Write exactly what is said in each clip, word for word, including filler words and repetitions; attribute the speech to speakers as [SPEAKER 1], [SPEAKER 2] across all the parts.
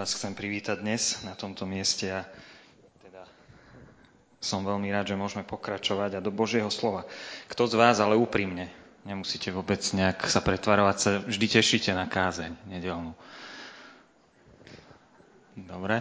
[SPEAKER 1] vás chcem privítať dnes na tomto mieste a teda som veľmi rád, že môžeme pokračovať a do Božieho slova. Kto z vás, ale úprimne, nemusíte vôbec nejak sa pretvarovať, sa vždy tešíte na kázeň nedeľnú. Dobre.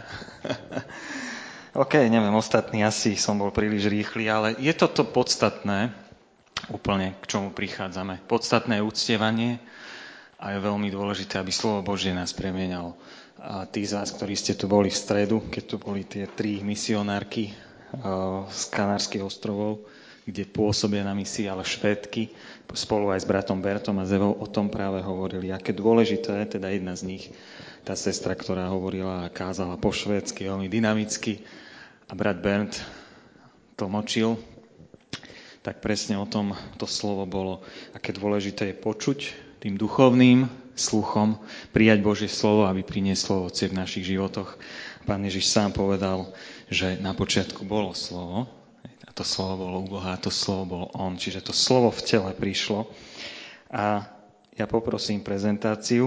[SPEAKER 1] OK, neviem, ostatní asi som bol príliš rýchly, ale je to to podstatné, úplne k čomu prichádzame. Podstatné je uctievanie a je veľmi dôležité, aby slovo Božie nás premieňalo. A tí z vás, ktorí ste tu boli v stredu, keď tu boli tie tri misionárky z Kanárskych ostrovov, kde pôsobia na misii, ale Švédky, spolu aj s bratom Bertom a Zevou o tom práve hovorili. Aké dôležité, teda jedna z nich, tá sestra, ktorá hovorila a kázala po švédsky, veľmi dynamicky, a brat Bernd tlmočil, tak presne o tom to slovo bolo, aké dôležité je počuť tým duchovným sluchom, prijať Božie slovo, aby prinieslo ovocie v našich životoch. Pán Ježiš sám povedal, že na počiatku bolo slovo, a to slovo bolo u Boha, a to slovo bol on, čiže to slovo v tele prišlo. A ja poprosím prezentáciu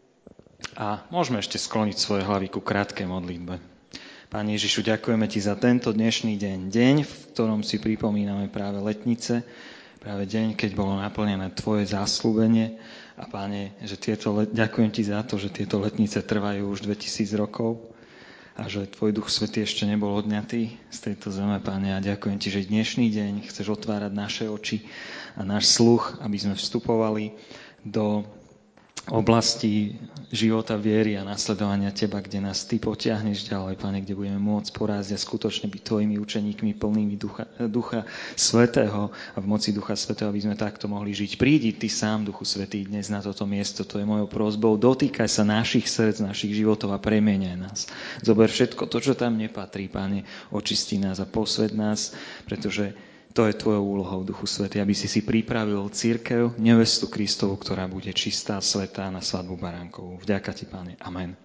[SPEAKER 1] a môžeme ešte skloniť svoje hlavy ku krátkej modlitbe. Pán Ježišu, ďakujeme Ti za tento dnešný deň, deň, v ktorom si pripomíname práve letnice, práve deň, keď bolo naplnené Tvoje zasľúbenie. A Páne, že tieto let... ďakujem Ti za to, že tieto letnice trvajú už dvetisíc rokov a že Tvoj Duch Svätý ešte nebol odňatý z tejto zeme, Páne. A ďakujem Ti, že dnešný deň chceš otvárať naše oči a náš sluch, aby sme vstupovali do oblasti života, viery a nasledovania Teba, kde nás Ty potiahneš ďalej, Pane, kde budeme môcť porásť a skutočne byť Tvojimi učeníkmi plnými Ducha, Ducha Svätého a v moci Ducha Svätého, aby sme takto mohli žiť. Prídi Ty sám, Duchu Svätý, dnes na toto miesto, to je mojou prosbou. Dotýkaj sa našich srdc, našich životov a premieňaj nás. Zober všetko to, čo tam nepatrí, Pane, očisti nás a posväť nás, pretože to je Tvojou úlohou, Duchu Svätý, aby si si pripravil cirkev, nevestu Kristovu, ktorá bude čistá, svätá na svadbu baránkovú. Vďaka Ti, Páne. Amen.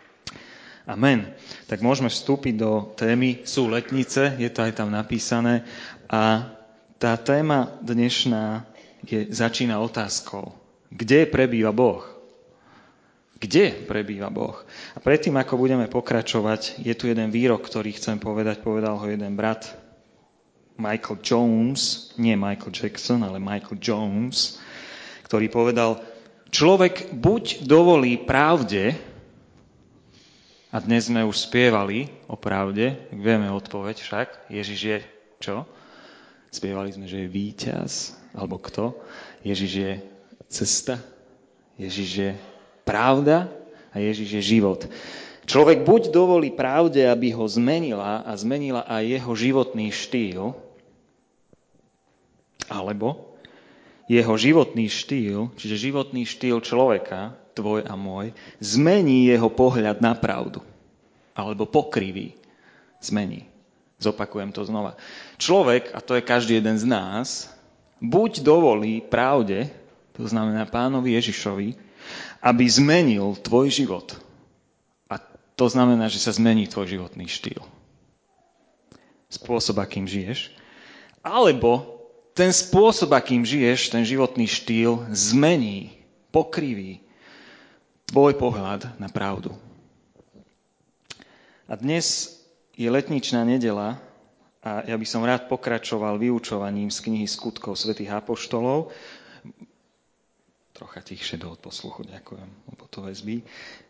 [SPEAKER 1] Amen. Tak môžeme vstúpiť do témy. Sú letnice, je to aj tam napísané. A tá téma dnešná je, začína otázkou. Kde prebýva Boh? Kde prebýva Boh? A predtým, ako budeme pokračovať, je tu jeden výrok, ktorý chcem povedať. Povedal ho jeden brat, Michael Jones, nie Michael Jackson, ale Michael Jones, ktorý povedal, človek buď dovolí pravde, a dnes sme už spievali o pravde, vieme odpoveď však, Ježiš je čo? Spievali sme, že je víťaz, alebo kto? Ježiš je cesta, Ježiš je pravda a Ježiš je život. Človek buď dovolí pravde, aby ho zmenila a zmenila aj jeho životný štýl, alebo jeho životný štýl, čiže životný štýl človeka, tvoj a môj, zmení jeho pohľad na pravdu. Alebo pokriví. Zmení. Zopakujem to znova. Človek, a to je každý jeden z nás, buď dovolí pravde, to znamená Pánovi Ježišovi, aby zmenil tvoj život. A to znamená, že sa zmení tvoj životný štýl. Spôsob, akým žiješ. Alebo ten spôsob, akým žiješ, ten životný štýl zmení, pokriví tvoj pohľad na pravdu. A dnes je letničná nedeľa a ja by som rád pokračoval vyučovaním z knihy Skutkov svätých apoštolov. Trocha tichšie do odposluchu, ďakujem, lebo to väzbí.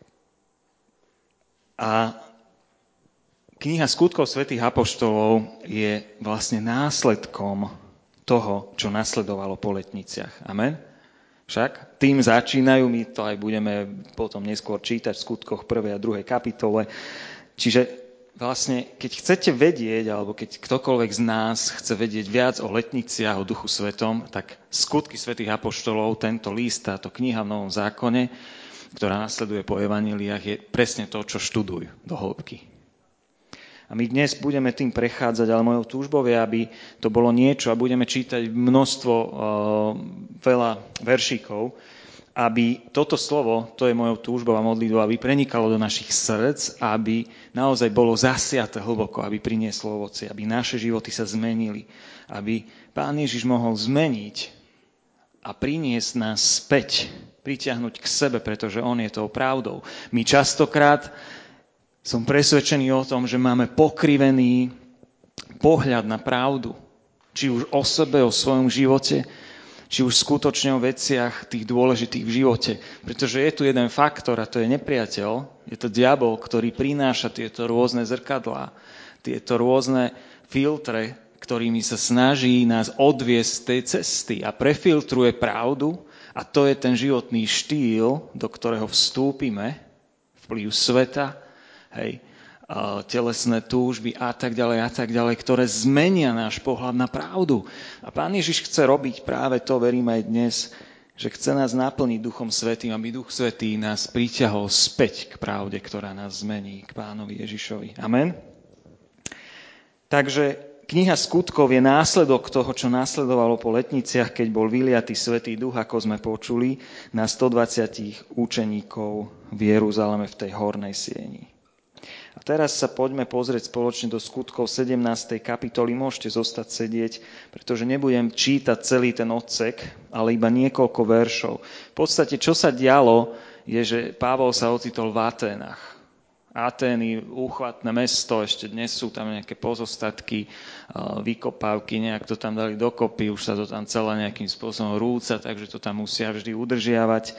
[SPEAKER 1] A kniha Skutkov svätých apoštolov je vlastne následkom toho, čo nasledovalo po letniciach. Amen? Však tým začínajú, my to aj budeme potom neskôr čítať v Skutkoch prvej a druhej kapitole. Čiže vlastne, keď chcete vedieť, alebo keď ktokoľvek z nás chce vedieť viac o letniciach, o Duchu Svetom, tak Skutky svätých apoštolov, tento list, táto kniha v Novom zákone, ktorá nasleduje po evanjeliách, je presne to, čo študujú do hĺbky. A my dnes budeme tým prechádzať, ale mojou túžbou je, aby to bolo niečo a budeme čítať množstvo, uh, veľa veršíkov, aby toto slovo, to je mojou túžbou a modlitbou, aby prenikalo do našich srdc, aby naozaj bolo zasiate hlboko, aby prinieslo ovocie, aby naše životy sa zmenili, aby Pán Ježiš mohol zmeniť a priniesť nás späť, pritiahnuť k sebe, pretože on je tou pravdou. My častokrát Som presvedčený o tom, že máme pokrivený pohľad na pravdu. Či už o sebe, o svojom živote, či už skutočne o veciach tých dôležitých v živote. Pretože je tu jeden faktor a to je nepriateľ. Je to diabol, ktorý prináša tieto rôzne zrkadlá, tieto rôzne filtre, ktorými sa snaží nás odviesť z tej cesty a prefiltruje pravdu. A to je ten životný štýl, do ktorého vstúpime, vplyv sveta, hej, telesné túžby a tak ďalej a tak ďalej, ktoré zmenia náš pohľad na pravdu. A Pán Ježiš chce robiť práve to, verím aj dnes, že chce nás naplniť Duchom Svätým, aby Duch Svätý nás priťahol späť k pravde, ktorá nás zmení, k Pánovi Ježišovi. Amen. Takže kniha Skutkov je následok toho, čo následovalo po letniciach, keď bol vyliatý Svätý Duch, ako sme počuli, na stodvadsať učeníkov v Jeruzaleme v tej hornej sieni. A teraz sa poďme pozrieť spoločne do Skutkov sedemnástej kapitoly. Môžete zostať sedieť, pretože nebudem čítať celý ten odsek, ale iba niekoľko veršov. V podstate, čo sa dialo, je, že Pavol sa ocitol v Aténach. Atény, úchvatné mesto, ešte dnes sú tam nejaké pozostatky, vykopávky, nejak to tam dali dokopy, už sa to tam celé nejakým spôsobom rúca, takže to tam musia vždy udržiavať.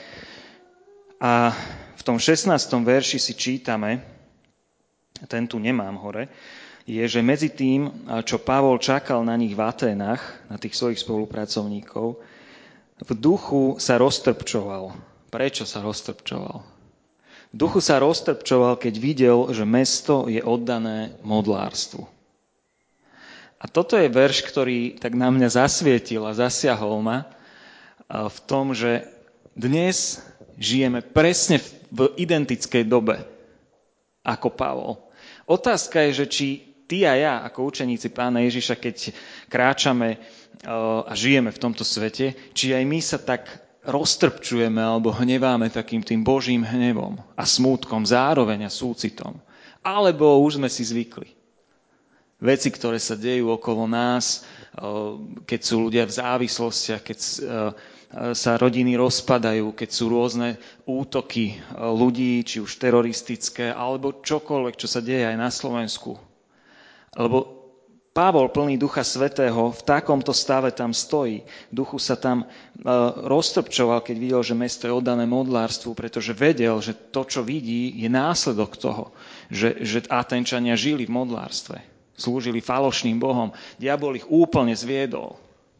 [SPEAKER 1] A v tom šestnástom verši si čítame, ten tu nemám hore, je, že medzi tým, čo Pavol čakal na nich v Aténach, na tých svojich spolupracovníkov, v duchu sa roztrpčoval. Prečo sa roztrpčoval? V duchu sa roztrpčoval, keď videl, že mesto je oddané modlárstvu. A toto je verš, ktorý tak na mňa zasvietil a zasiahol ma v tom, že dnes žijeme presne v identickej dobe ako Pavol. Otázka je, že či ty a ja, ako učeníci Pána Ježiša, keď kráčame a žijeme v tomto svete, či aj my sa tak roztrpčujeme alebo hneváme takým tým Božím hnevom a smútkom zároveň a súcitom. Alebo už sme si zvykli. Veci, ktoré sa dejú okolo nás, keď sú ľudia v závislostiach, keď sa rodiny rozpadajú, keď sú rôzne útoky ľudí, či už teroristické, alebo čokoľvek, čo sa deje aj na Slovensku. Lebo Pavol, plný Ducha Svätého, v takomto stave tam stojí. Duchu sa tam roztrpčoval, keď videl, že mesto je oddané modlárstvu, pretože vedel, že to, čo vidí, je následok toho, že, že Atenčania žili v modlárstve. Slúžili falošným bohom. Diabol ich úplne zviedol.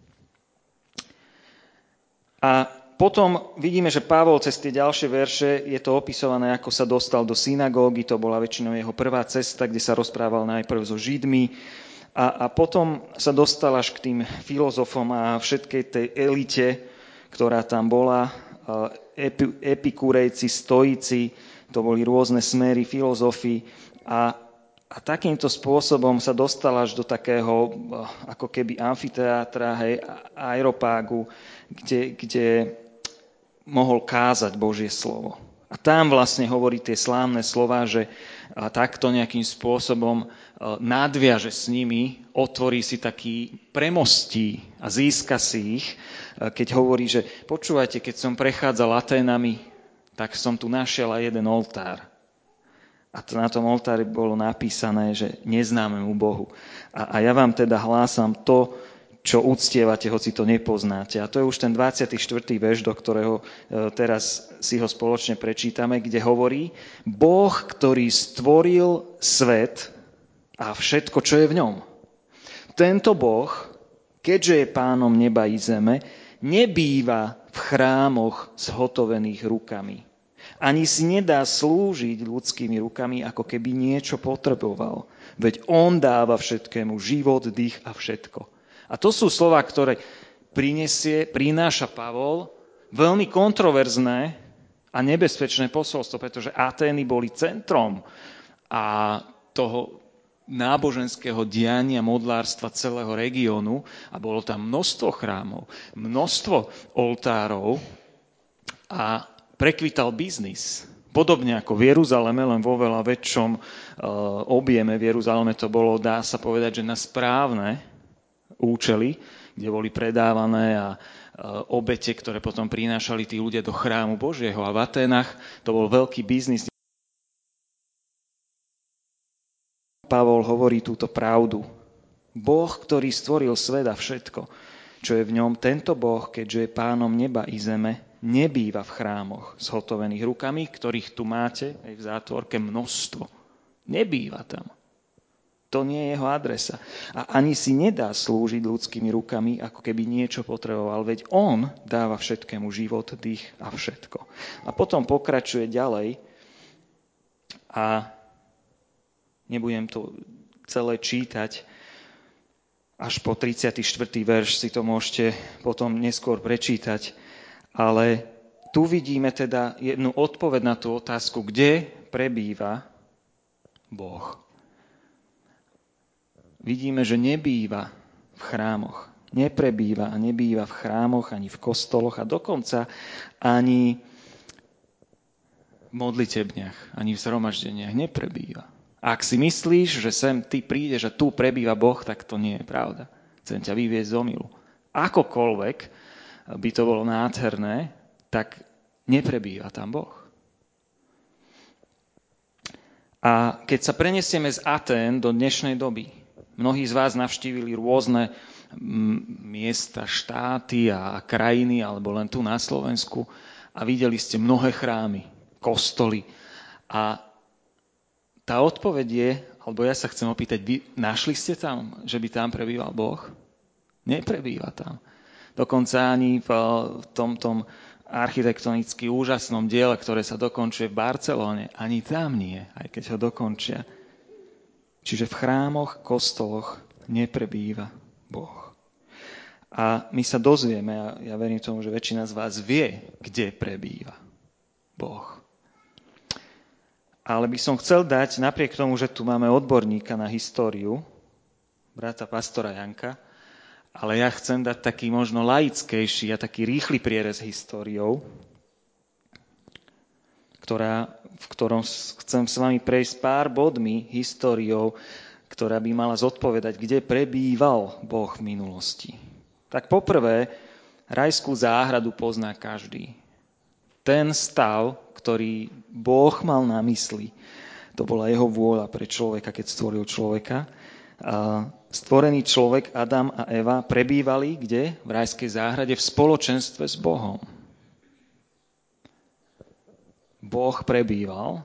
[SPEAKER 1] A potom vidíme, že Pavol cez tie ďalšie verše, je to opisované, ako sa dostal do synagógy, to bola väčšinou jeho prvá cesta, kde sa rozprával najprv so Židmi a, a potom sa dostal až k tým filozofom a všetkej tej elite, ktorá tam bola, epi, epikurejci, stoici, to boli rôzne smery filozofii a, a takýmto spôsobom sa dostal až do takého ako keby amfiteátra, hej, aeropágu, Kde, kde mohol kázať Božie slovo. A tam vlastne hovorí tie slávne slová, že takto nejakým spôsobom nadviaže s nimi, otvorí si taký premostí a získa si ich, keď hovorí, že počúvajte, keď som prechádzal Aténami, tak som tu našiel aj jeden oltár. A to na tom oltári bolo napísané, že neznámemu Bohu. A, a ja vám teda hlásam to, čo uctievate, hoci to nepoznáte. A to je už ten dvadsiaty štvrtý verš, do ktorého teraz si ho spoločne prečítame, kde hovorí: Boh, ktorý stvoril svet a všetko, čo je v ňom. Tento Boh, keďže je pánom neba i zeme, nebýva v chrámoch zhotovených rukami. Ani si nedá slúžiť ľudskými rukami, ako keby niečo potreboval. Veď on dáva všetkému život, dých a všetko. A to sú slová, ktoré prinesie, prináša Pavol, veľmi kontroverzné a nebezpečné posolstvo, pretože Atény boli centrom a toho náboženského diania, modlárstva celého regiónu a bolo tam množstvo chrámov, množstvo oltárov a prekvital biznis. Podobne ako v Jeruzaleme, len vo veľa väčšom objeme. V Jeruzaleme to bolo, dá sa povedať, že na správne účely, kde boli predávané a obete, ktoré potom prinášali tí ľudia do chrámu Božieho. A v Aténach to bol veľký biznis.
[SPEAKER 2] Pavol hovorí túto pravdu. Boh, ktorý stvoril svet a všetko, čo je v ňom, tento Boh, keďže je pánom neba i zeme, nebýva v chrámoch zhotovených rukami, ktorých tu máte aj v zátvorke množstvo. Nebýva tam. To nie je jeho adresa. A ani si nedá slúžiť ľudskými rukami, ako keby niečo potreboval, veď on dáva všetkému život, dých a všetko. A potom pokračuje ďalej a nebudem to celé čítať, až po tridsiaty štvrtý verš si to môžete potom neskôr prečítať, ale tu vidíme teda jednu odpoveď na tú otázku, kde prebýva Boh. Vidíme, že nebýva v chrámoch. Neprebýva a nebýva v chrámoch, ani v kostoloch a dokonca ani v modlitebniach, ani v zhromaždeniach neprebýva. Ak si myslíš, že sem ty prídeš a tu prebýva Boh, tak to nie je pravda. Chcem ťa vyviesť z omylu. Akokoľvek by to bolo nádherné, tak neprebýva tam Boh. A keď sa prenesieme z Atén do dnešnej doby, mnohí z vás navštívili rôzne miesta, štáty a krajiny, alebo len tu na Slovensku a videli ste mnohé chrámy, kostoly. A tá odpoveď je, alebo ja sa chcem opýtať, vy našli ste tam, že by tam prebýval Boh? Neprebýva tam. Dokonca ani v tomto architektonicky úžasnom diele, ktoré sa dokončuje v Barcelóne, ani tam nie, aj keď ho dokončia. Čiže v chrámoch, kostoloch neprebýva Boh. A my sa dozvieme, a ja verím tomu, že väčšina z vás vie, kde prebýva Boh. Ale by som chcel dať, napriek tomu, že tu máme odborníka na históriu, brata pastora Janka, ale ja chcem dať taký možno laickejší a taký rýchly prierez históriou, ktorá, v ktorom chcem s vami prejsť pár bodmi históriou, ktorá by mala zodpovedať, kde prebýval Boh v minulosti. Tak poprvé, rajskú záhradu pozná každý. Ten stav, ktorý Boh mal na mysli, to bola jeho vôľa pre človeka, keď stvoril človeka. A stvorený človek, Adam a Eva, prebývali kde? V rajskej záhrade v spoločenstve s Bohom. Boh prebýval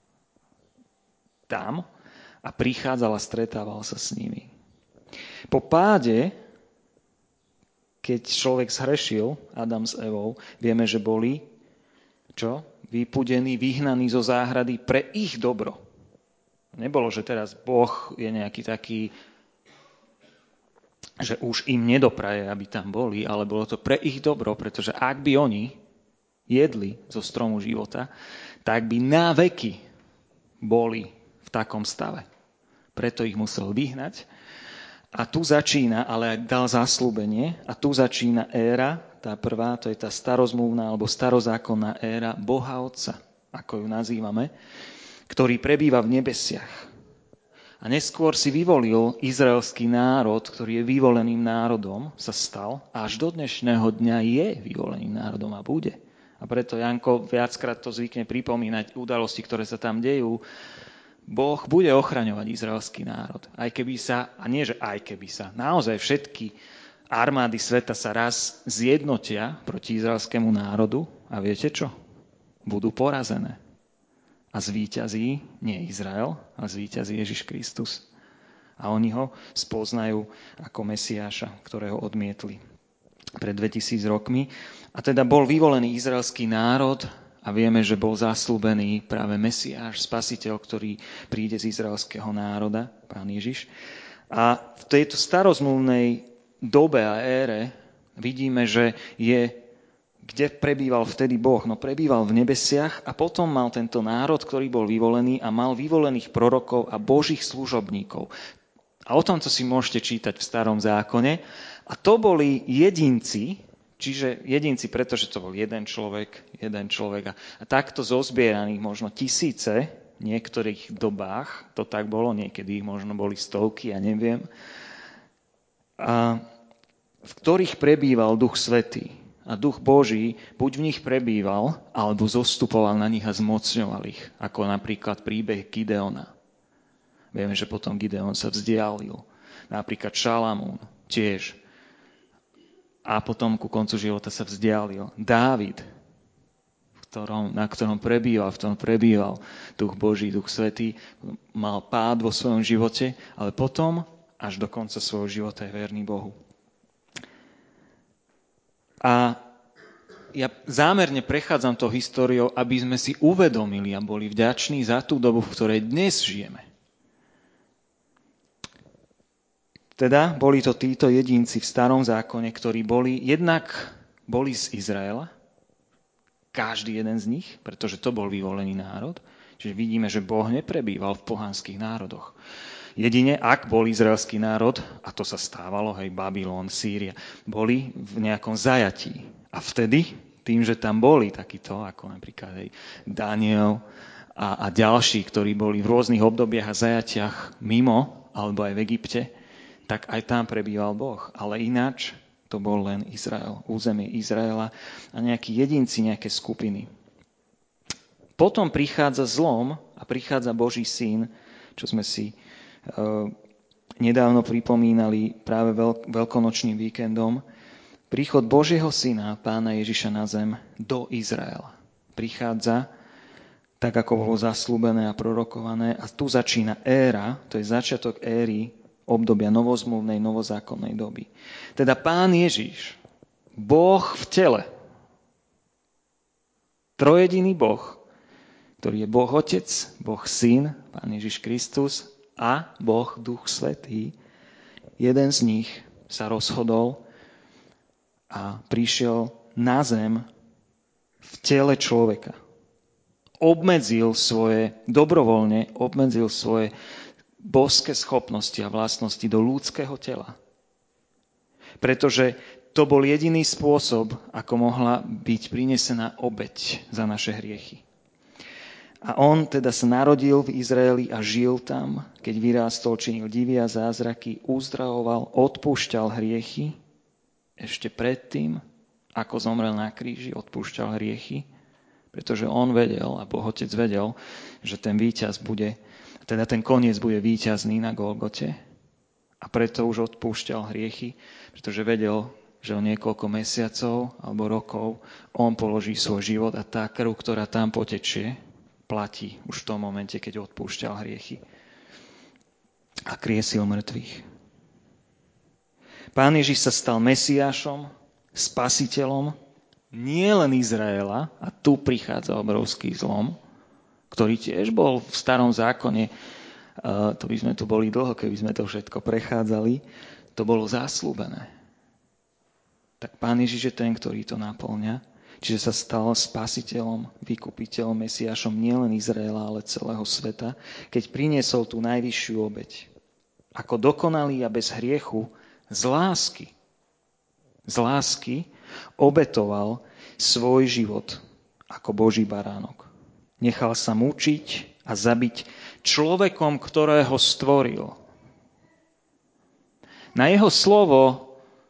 [SPEAKER 2] tam a prichádzal a stretával sa s nimi. Po páde, keď človek zhrešil, Adam s Evou, vieme, že boli čo? Vypudení, vyhnaní zo záhrady pre ich dobro. Nebolo, že teraz Boh je nejaký taký, že už im nedopraje, aby tam boli, ale bolo to pre ich dobro, pretože ak by oni jedli zo stromu života, tak by na veky boli v takom stave. Preto ich musel vyhnať. A tu začína, ale aj dal zasľúbenie, a tu začína éra, tá prvá, to je tá starozmluvná alebo starozákonná éra Boha Otca, ako ju nazývame, ktorý prebýva v nebesiach. A neskôr si vyvolil izraelský národ, ktorý je vyvoleným národom, sa stal, a až do dnešného dňa je vyvoleným národom a bude. A preto Janko viackrát to zvykne pripomínať udalosti, ktoré sa tam dejú. Boh bude ochraňovať izraelský národ. Aj keby sa, a nie že aj keby sa, naozaj všetky armády sveta sa raz zjednotia proti izraelskému národu a viete čo? Budú porazené. A zvíťazí nie Izrael, ale zvíťazí Ježiš Kristus. A oni ho spoznajú ako Mesiáša, ktorého odmietli pred dvetisíc rokmi. A teda bol vyvolený izraelský národ a vieme, že bol zasľúbený práve Mesiáš, Spasiteľ, ktorý príde z izraelského národa, Pán Ježiš. A v tejto starozmluvnej dobe a ére vidíme, že je, kde prebýval vtedy Boh. No prebýval v nebesiach a potom mal tento národ, ktorý bol vyvolený a mal vyvolených prorokov a Božích služobníkov. A o tomto si môžete čítať v Starom zákone. A to boli jedinci, čiže jedinci, pretože to bol jeden človek, jeden človek. A takto zozbieraných možno tisíce, v niektorých dobách to tak bolo, niekedy ich možno boli stovky, ja neviem. A v ktorých prebýval Duch Svätý. A Duch Boží buď v nich prebýval, alebo zostupoval na nich a zmocňoval ich, ako napríklad príbeh Gideona. Vieme, že potom Gideon sa vzdialil. Napríklad Šalamún tiež. A potom ku koncu života sa vzdialil. Dávid, v ktorom, na ktorom prebýval, v ktorom prebýval Duch Boží, Duch Svätý, mal pád vo svojom živote, ale potom až do konca svojho života je verný Bohu. A ja zámerne prechádzam tou históriou, aby sme si uvedomili a boli vďační za tú dobu, v ktorej dnes žijeme. Teda boli to títo jedinci v starom zákone, ktorí boli, jednak boli z Izraela, každý jeden z nich, pretože to bol vyvolený národ. Čiže vidíme, že Boh neprebýval v pohanských národoch. Jedine, ak bol izraelský národ, a to sa stávalo, hej, Babylon, Sýria, boli v nejakom zajatí. A vtedy, tým, že tam boli takíto, ako napríklad hej, Daniel a, a ďalší, ktorí boli v rôznych obdobiach a zajatiach mimo, alebo aj v Egypte, tak aj tam prebýval Boh. Ale ináč to bol len Izrael, územie Izraela a nejakí jedinci, nejaké skupiny. Potom prichádza zlom a prichádza Boží syn, čo sme si uh, nedávno pripomínali práve veľk- veľkonočným víkendom. Príchod Božieho syna, Pána Ježiša na zem, do Izraela. Prichádza tak, ako bolo zasľúbené a prorokované. A tu začína éra, to je začiatok éry, obdobia novozmluvnej, novozákonnej doby. Teda Pán Ježiš, Boh v tele, trojediný Boh, ktorý je Boh Otec, Boh Syn, Pán Ježiš Kristus a Boh Duch Svätý, jeden z nich sa rozhodol a prišiel na zem v tele človeka. Obmedzil svoje, dobrovoľne obmedzil svoje božské schopnosti a vlastnosti do ľudského tela. Pretože to bol jediný spôsob, ako mohla byť prinesená obeť za naše hriechy. A on teda sa narodil v Izraeli a žil tam, keď vyrástol, činil divy a zázraky, uzdravoval, odpúšťal hriechy, ešte predtým, ako zomrel na kríži, odpúšťal hriechy, pretože on vedel, a Boh Otec vedel, že ten víťaz bude, teda ten koniec bude víťazný na Golgote, a preto už odpúšťal hriechy, pretože vedel, že o niekoľko mesiacov alebo rokov on položí svoj život a tá krv, ktorá tam potečie, platí už v tom momente, keď odpúšťal hriechy a kriesil mŕtvych. Pán Ježiš sa stal Mesiášom, spasiteľom nie len Izraela, a tu prichádza obrovský zlom, ktorý tiež bol v starom zákone, to by sme tu boli dlho, keby sme to všetko prechádzali, to bolo zasľúbené. Tak Pán Ježiš je ten, ktorý to naplňa, čiže sa stal spasiteľom, vykupiteľom, Mesiášom nielen Izraela, ale celého sveta, keď priniesol tú najvyššiu obeť. Ako dokonalý a bez hriechu, z lásky, z lásky obetoval svoj život ako Boží baránok. Nechal sa mučiť a zabiť človekom, ktorého stvoril. Na jeho slovo,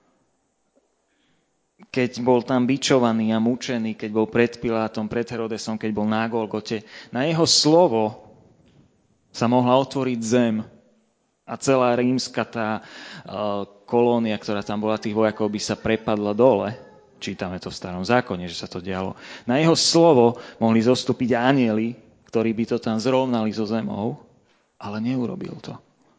[SPEAKER 2] keď bol tam bičovaný a mučený, keď bol pred Pilátom, pred Herodesom, keď bol na Golgote, na jeho slovo sa mohla otvoriť zem a celá rímska tá uh, kolónia, ktorá tam bola, tých vojakov, by sa prepadla dole. Čítame to v starom zákone, že sa to dialo. Na jeho slovo mohli zostúpiť anjeli, ktorí by to tam zrovnali so zemou, ale neurobil to.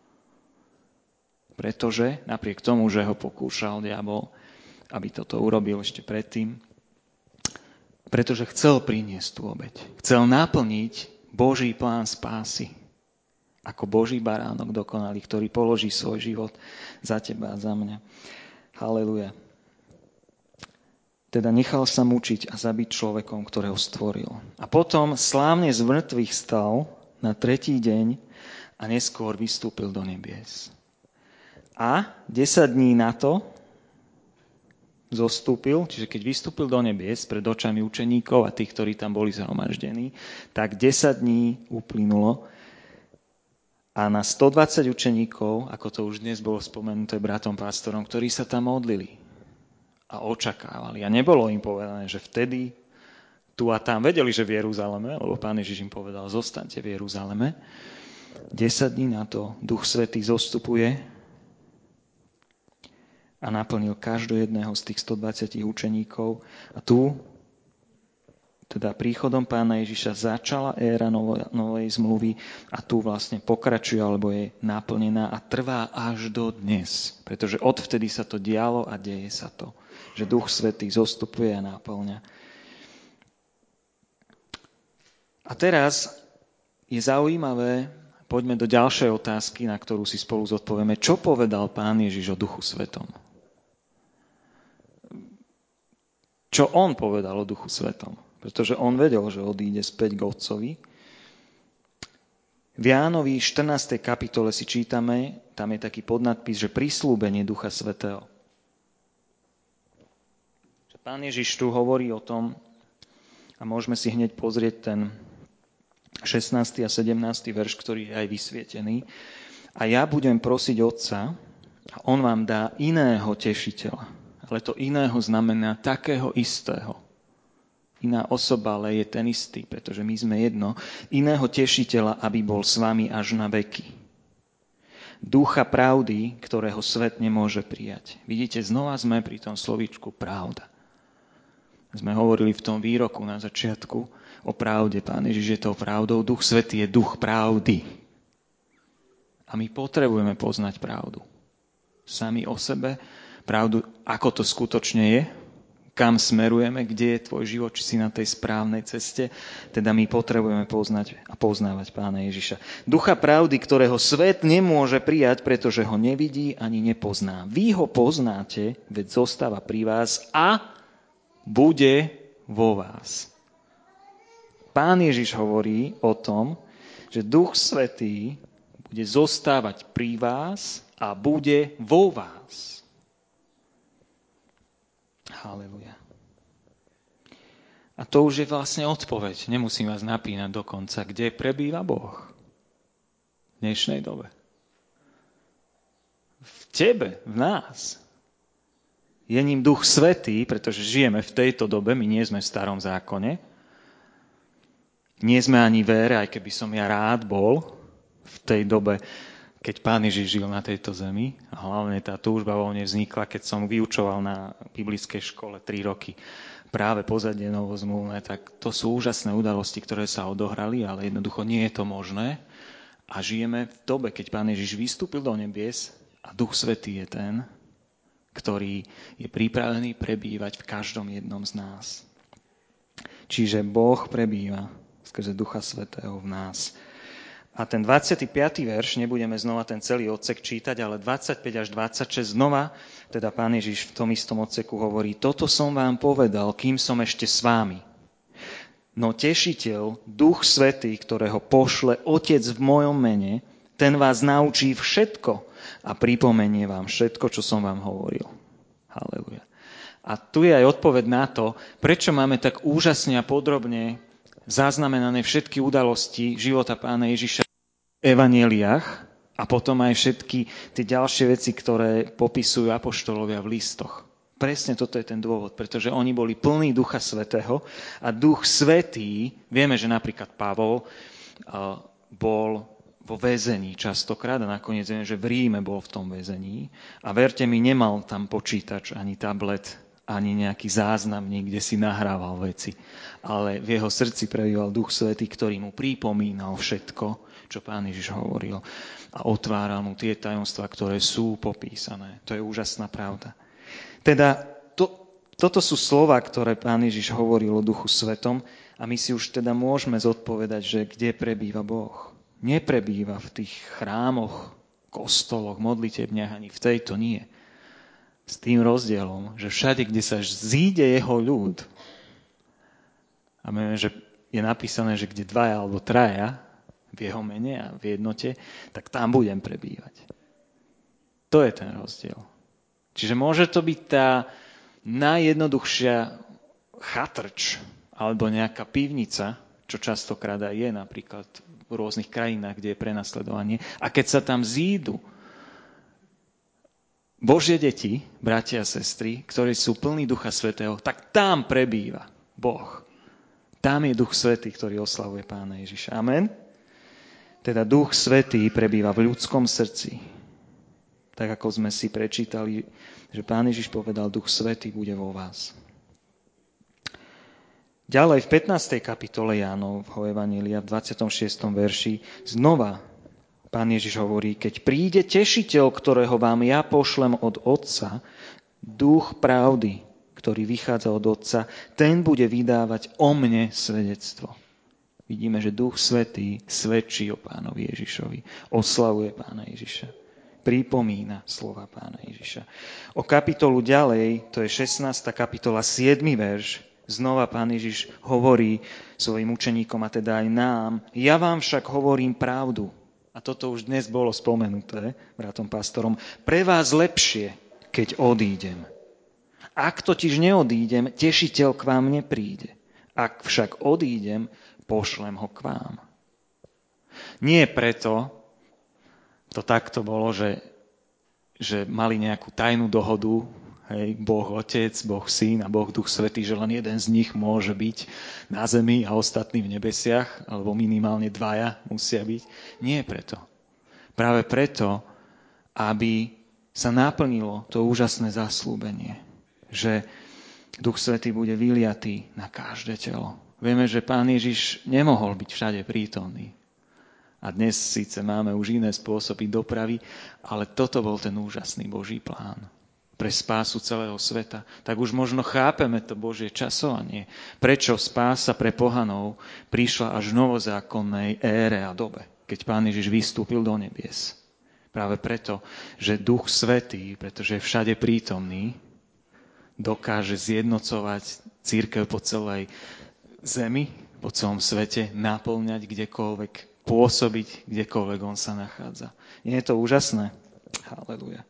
[SPEAKER 2] Pretože napriek tomu, že ho pokúšal diabol, aby toto urobil ešte predtým, pretože chcel priniesť tú obeť. Chcel naplniť Boží plán spásy. Ako Boží baránok dokonalý, ktorý položí svoj život za teba a za mňa. Haleluja. Teda nechal sa mučiť a zabiť človekom, ktorého stvoril. A potom slávne z mŕtvych stal na tretí deň a neskôr vystúpil do nebies. A desať dní na to zostúpil, čiže keď vystúpil do nebies pred očami učeníkov a tých, ktorí tam boli zhromaždení, tak desať dní uplynulo a na stodvadsať učeníkov, ako to už dnes bolo spomenuté bratom pastorom, ktorí sa tam modlili a očakávali. A nebolo im povedané, že vtedy tu a tam vedeli, že v Jeruzaleme, lebo Pán Ježiš im povedal, zostaňte v Jeruzaleme, desať dní na to Duch Svätý zostupuje a naplnil každého jedného z tých stodvadsať učeníkov. A tu, teda príchodom Pána Ježiša, začala éra novej, novej zmluvy a tu vlastne pokračuje, alebo je naplnená a trvá až do dnes. Pretože odvtedy sa to dialo a deje sa to. Že Duch Svätý zostupuje a naplňa. A teraz je zaujímavé, poďme do ďalšej otázky, na ktorú si spolu zodpovieme. Čo povedal Pán Ježiš o Duchu Svätom? Čo on povedal o Duchu Svätom? Pretože on vedel, že odíde späť k Otcovi. V Jánovi štrnástej kapitole si čítame, tam je taký podnadpis, že prisľúbenie Ducha Svätého. Pán Ježiš tu hovorí o tom, a môžeme si hneď pozrieť ten šestnásty a sedemnásty verš, ktorý je aj vysvietený. A ja budem prosiť Otca a on vám dá iného tešiteľa. Ale to iného znamená takého istého. Iná osoba, ale je ten istý, pretože my sme jedno. Iného tešiteľa, aby bol s vami až na veky. Ducha pravdy, ktorého svet nemôže prijať. Vidíte, znova sme pri tom slovíčku pravda. Sme hovorili v tom výroku na začiatku o pravde. Pán Ježiš je tou pravdou. Duch Svätý je duch pravdy. A my potrebujeme poznať pravdu. Sami o sebe. Pravdu, ako to skutočne je. Kam smerujeme, kde je tvoj život, či si na tej správnej ceste. Teda my potrebujeme poznať a poznávať Pána Ježiša. Ducha pravdy, ktorého svet nemôže prijať, pretože ho nevidí ani nepozná. Vy ho poznáte, veď zostáva pri vás a bude vo vás. Pán Ježiš hovorí o tom, že Duch Svätý bude zostávať pri vás a bude vo vás. Haleluja. A to už je vlastne odpoveď. Nemusím vás napínať do konca. Kde prebýva Boh v dnešnej dobe? V tebe, v nás. Je ním Duch Svätý, pretože žijeme v tejto dobe, my nie sme v starom zákone. Nie sme ani v ére, aj keby som ja rád bol v tej dobe, keď Pán Ježiš žil na tejto zemi. A hlavne tá túžba vo mne vznikla, keď som vyučoval na biblickej škole tri roky. Práve pozadie novozmluvné, tak to sú úžasné udalosti, ktoré sa odohrali, ale jednoducho nie je to možné. A žijeme v dobe, keď Pán Ježiš vystúpil do nebies a Duch Svätý je ten, ktorý je pripravený prebývať v každom jednom z nás. Čiže Boh prebýva skrze Ducha Svätého v nás. A ten dvadsiaty piaty verš, nebudeme znova ten celý odsek čítať, ale dvadsaťpäť až dvadsaťšesť znova, teda Pán Ježiš v tom istom odseku hovorí, toto som vám povedal, kým som ešte s vámi. No tešiteľ, Duch Svätý, ktorého pošle Otec v mojom mene, ten vás naučí všetko a pripomenie vám všetko, čo som vám hovoril. Haleluja. A tu je aj odpoveď na to, prečo máme tak úžasne a podrobne zaznamenané všetky udalosti života Pána Ježiša v evanjeliách a potom aj všetky tie ďalšie veci, ktoré popisujú apoštolovia v listoch. Presne toto je ten dôvod, pretože oni boli plní Ducha Svätého a Duch Svätý, vieme, že napríklad Pavol bol vo väzení častokrát a nakoniec vieme, že v Ríme bol v tom väzení a verte mi, nemal tam počítač ani tablet, ani nejaký záznamník, kde si nahrával veci. Ale v jeho srdci prebýval Duch Svätý, ktorý mu pripomínal všetko, čo Pán Ježiš hovoril. A otváral mu tie tajomstvá, ktoré sú popísané. To je úžasná pravda. Teda to, toto sú slova, ktoré Pán Ježiš hovoril o Duchu Svätom a my si už teda môžeme zodpovedať, že kde prebýva Boh. Neprebýva v tých chrámoch, kostoloch, modlitebniach, ani v tejto nie. S tým rozdielom, že všade, kde sa zíde jeho ľud, a vieme, že je napísané, že kde dvaja alebo traja v jeho mene a v jednote, tak tam budem prebývať. To je ten rozdiel. Čiže môže to byť tá najjednoduchšia chatrč alebo nejaká pivnica, čo častokrát aj je napríklad v rôznych krajinách, kde je prenasledovanie. A keď sa tam zídu Božie deti, bratia a sestry, ktorí sú plní Ducha Svätého, tak tam prebýva Boh. Tam je Duch Svätý, ktorý oslavuje Pána Ježiša. Amen? Teda Duch Svätý prebýva v ľudskom srdci. Tak ako sme si prečítali, že Pán Ježiš povedal, Duch Svätý bude vo vás. Ďalej v pätnástej kapitole Jánovho evanjelia v dvadsiatom šiestom verši znova Pán Ježiš hovorí, keď príde tešiteľ, ktorého vám ja pošlem od Otca, Duch pravdy, ktorý vychádza od Otca, ten bude vydávať o mne svedectvo. Vidíme, že Duch Svätý svedčí o Pánovi Ježišovi, oslavuje Pána Ježiša, pripomína slova Pána Ježiša. O kapitolu ďalej, to je šestnásta kapitola, siedmy verš, znova Pán Ježiš hovorí svojim učeníkom, a teda aj nám, ja vám však hovorím pravdu. A toto už dnes bolo spomenuté bratom pastorom. Pre vás lepšie, keď odídem. Ak totiž neodídem, tešiteľ k vám nepríde. Ak však odídem, pošlem ho k vám. Nie preto, to takto bolo, že, že mali nejakú tajnú dohodu, hej, Boh Otec, Boh Syn a Boh Duch Svätý, že len jeden z nich môže byť na zemi a ostatní v nebesiach, alebo minimálne dvaja musia byť. Nie preto. Práve preto, aby sa naplnilo to úžasné zasľúbenie, že Duch Svätý bude vyliatý na každé telo. Vieme, že Pán Ježiš nemohol byť všade prítomný. A dnes síce máme už iné spôsoby dopravy, ale toto bol ten úžasný Boží plán pre spásu celého sveta. Tak už možno chápeme to Božie časovanie. Prečo spása pre pohanov prišla až v novozákonnej ére a dobe, keď Pán Ježiš vystúpil do nebies. Práve preto, že Duch Svätý, pretože je všade prítomný, dokáže zjednocovať cirkev po celej zemi, po celom svete, naplňať kdekoľvek, pôsobiť kdekoľvek on sa nachádza. Nie je to úžasné? Haleluja.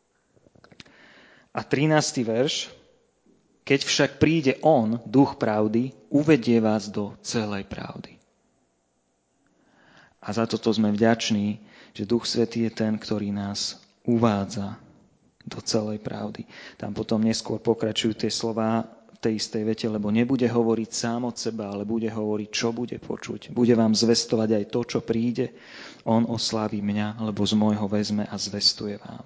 [SPEAKER 2] A trinásty verš. Keď však príde on, Duch pravdy, uvedie vás do celej pravdy. A za toto sme vďační, že Duch Svätý je ten, ktorý nás uvádza do celej pravdy. Tam potom neskôr pokračujú tie slová v tej istej vete, lebo nebude hovoriť sám od seba, ale bude hovoriť, čo bude počuť. Bude vám zvestovať aj to, čo príde. On oslávi mňa, lebo z môjho vezme a zvestuje vám.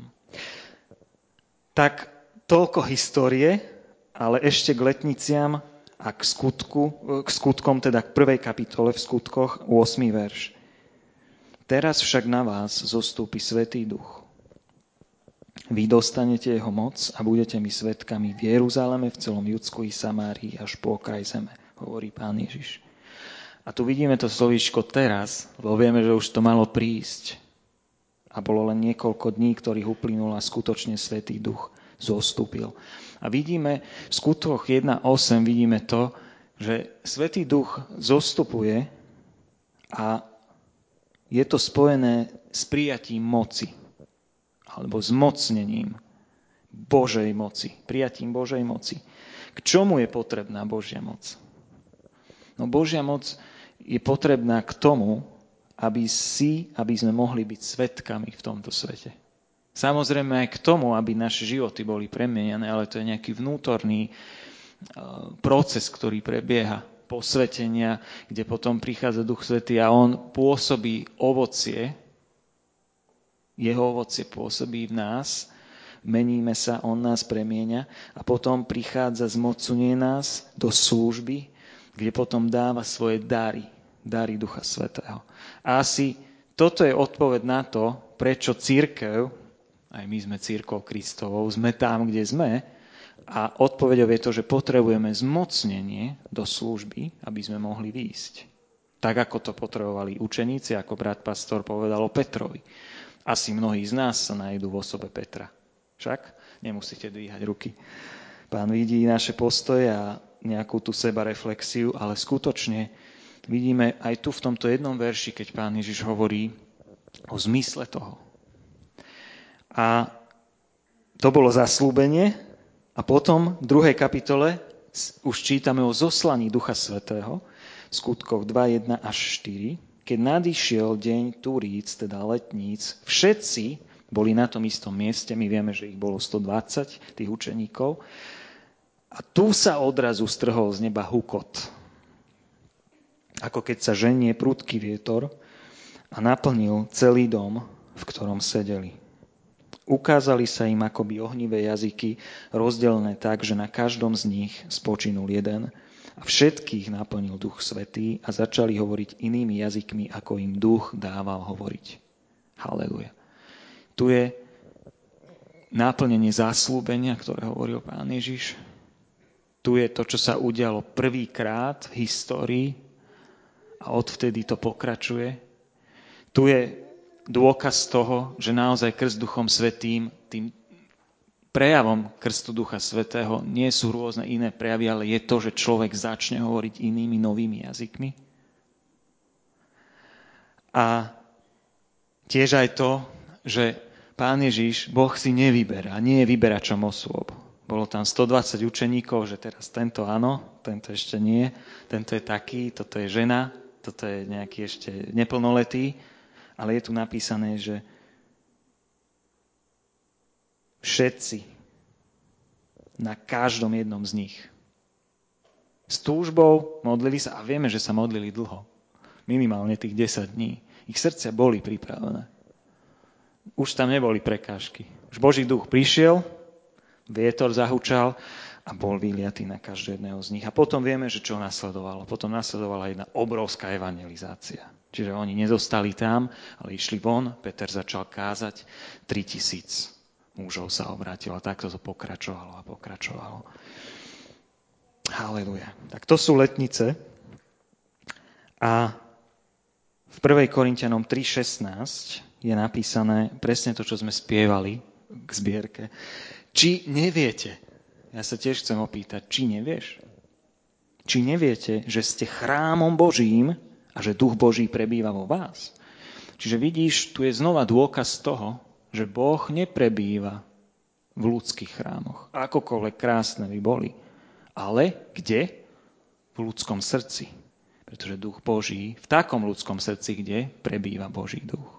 [SPEAKER 2] Tak toľko histórie, ale ešte k letniciam a k, skutku, k skutkom, teda k prvej kapitole v skutkoch, ôsmy verš. Teraz však na vás zostúpi Svätý Duch. Vy dostanete jeho moc a budete mi svedkami v Jeruzaleme, v celom Judsku i Samárii až po okraj zeme, hovorí Pán Ježiš. A tu vidíme to slovíčko teraz, lebo vieme, že už to malo prísť. A bolo len niekoľko dní, ktorých uplynul a skutočne Svätý Duch zostúpil. A vidíme v skutkoch jeden osem vidíme to, že Svätý Duch zostupuje a je to spojené s prijatím moci alebo zmocnením Božej moci, prijatím Božej moci. K čomu je potrebná Božia moc? No Božia moc je potrebná k tomu, aby si, aby sme mohli byť svedkami v tomto svete. Samozrejme aj k tomu, aby naše životy boli premienené, ale to je nejaký vnútorný proces, ktorý prebieha, posvetenia, kde potom prichádza Duch Svätý a on pôsobí ovocie, jeho ovocie pôsobí v nás, meníme sa, on nás premieňa a potom prichádza, zmocňuje nás do služby, kde potom dáva svoje dary, dary Ducha Svätého. A asi toto je odpoveď na to, prečo cirkev, aj my sme cirkvou Kristovou, sme tam, kde sme, a odpoveďou je to, že potrebujeme zmocnenie do služby, aby sme mohli výjsť. Tak, ako to potrebovali učeníci, ako brat pastor povedal o Petrovi. Asi mnohí z nás sa nájdú v osobe Petra. Však nemusíte dvíhať ruky. Pán vidí naše postoje a nejakú tú sebareflexiu, ale skutočne vidíme aj tu v tomto jednom verši, keď Pán Ježiš hovorí o zmysle toho. A to bolo zasľúbenie a potom v druhej kapitole už čítame o zoslaní Ducha Svätého, skutkoch dva, jeden až štyri. Keď nadišiel deň Turíc, teda letníc, všetci boli na tom istom mieste, my vieme, že ich bolo stodvadsať, tých učeníkov, a tu sa odrazu strhol z neba hukot. Ako keď sa ženie prudký vietor a naplnil celý dom, v ktorom sedeli. Ukázali sa im akoby ohnivé jazyky, rozdelené tak, že na každom z nich spočinul jeden a všetkých naplnil Duch Svätý a začali hovoriť inými jazykmi, ako im Duch dával hovoriť. Haleluja. Tu je naplnenie zasľúbenia, ktoré hovoril Pán Ježiš. Tu je to, čo sa udialo prvýkrát v histórii a odvtedy to pokračuje. Tu je dôkaz toho, že naozaj krst Duchom Svätým, tým prejavom krstu Ducha Svätého nie sú rôzne iné prejavy, ale je to, že človek začne hovoriť inými novými jazykmi. A tiež aj to, že Pán Ježiš, Boh si nevyberá, nie je vyberačom osôb. Bolo tam stodvadsať učeníkov, že teraz tento áno, tento ešte nie, tento je taký, toto je žena, toto je nejaký ešte neplnoletý, ale je tu napísané, že všetci na každom jednom z nich s túžbou modlili sa a vieme, že sa modlili dlho. Minimálne tých desať dní. Ich srdcia boli pripravené. Už tam neboli prekážky. Už Boží duch prišiel, vietor zahučal a bol vyliatý na každého jedného z nich. A potom vieme, že čo nasledovalo. Potom nasledovala jedna obrovská evangelizácia. Čiže oni nezostali tam, ale išli von. Peter začal kázať. tritisíc mužov sa obrátilo. A takto to pokračovalo a pokračovalo. Haleluja. Tak to sú letnice. A v prvej Korinťanom tri šestnásť je napísané presne to, čo sme spievali k zbierke. Či neviete, ja sa tiež chcem opýtať, či nevieš? Či neviete, že ste chrámom Božím a že Duch Boží prebýva vo vás? Čiže vidíš, tu je znova dôkaz toho, že Boh neprebýva v ľudských chrámoch, akokoľvek krásne by boli. Ale kde? V ľudskom srdci. Pretože Duch Boží, v takom ľudskom srdci, kde prebýva Boží duch.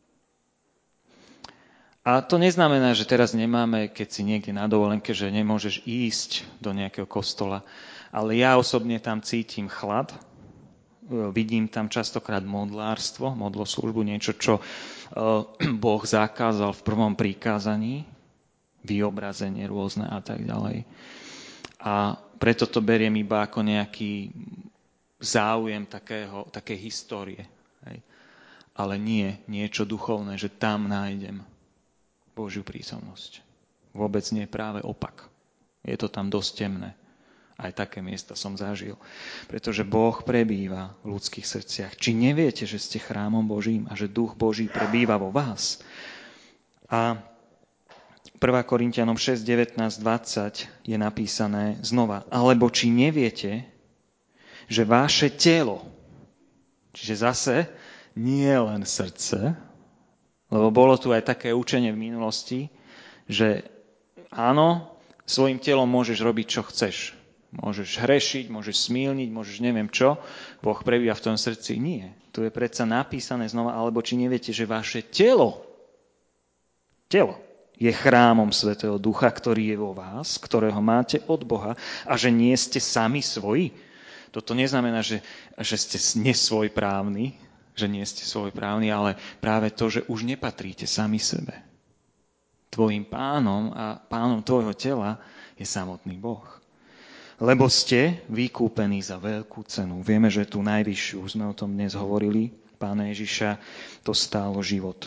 [SPEAKER 2] A to neznamená, že teraz nemáme, keď si niekde na dovolenke, že nemôžeš ísť do nejakého kostola. Ale ja osobne tam cítim chlad. Vidím tam častokrát modlárstvo, modloslužbu, niečo, čo Boh zakázal v prvom prikázaní. Vyobrazenie rôzne a tak ďalej. A preto to beriem iba ako nejaký záujem takého, takej histórie. Hej. Ale nie niečo duchovné, že tam nájdem Božiu prítomnosť. Vôbec nie, práve opak. Je to tam dosť temné. Aj také miesta som zažil. Pretože Boh prebýva v ľudských srdciach. Či neviete, že ste chrámom Božím a že Duch Boží prebýva vo vás? A prvá Korinťanom šesť, devätnásť, dvadsať je napísané znova. Alebo či neviete, že vaše telo, čiže zase nie len srdce, lebo bolo tu aj také učenie v minulosti, že áno, svojim telom môžeš robiť, čo chceš. Môžeš hrešiť, môžeš smílniť, môžeš neviem čo. Boh prebýva v tom srdci. Nie. Tu je predsa napísané znova, alebo či neviete, že vaše telo, telo je chrámom Svätého Ducha, ktorý je vo vás, ktorého máte od Boha a že nie ste sami svoji. Toto neznamená, že, že ste nesvojprávni, že nie ste svojprávni, ale práve to, že už nepatríte sami sebe. Tvojim pánom a pánom tvojho tela je samotný Boh. Lebo ste vykúpení za veľkú cenu. Vieme, že tú najvyššiu, sme o tom dnes hovorili, Pána Ježiša, to stálo život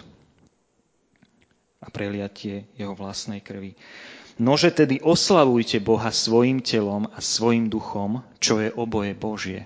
[SPEAKER 2] a preliatie jeho vlastnej krvi. Nože tedy oslavujte Boha svojim telom a svojim duchom, čo je oboje Božie.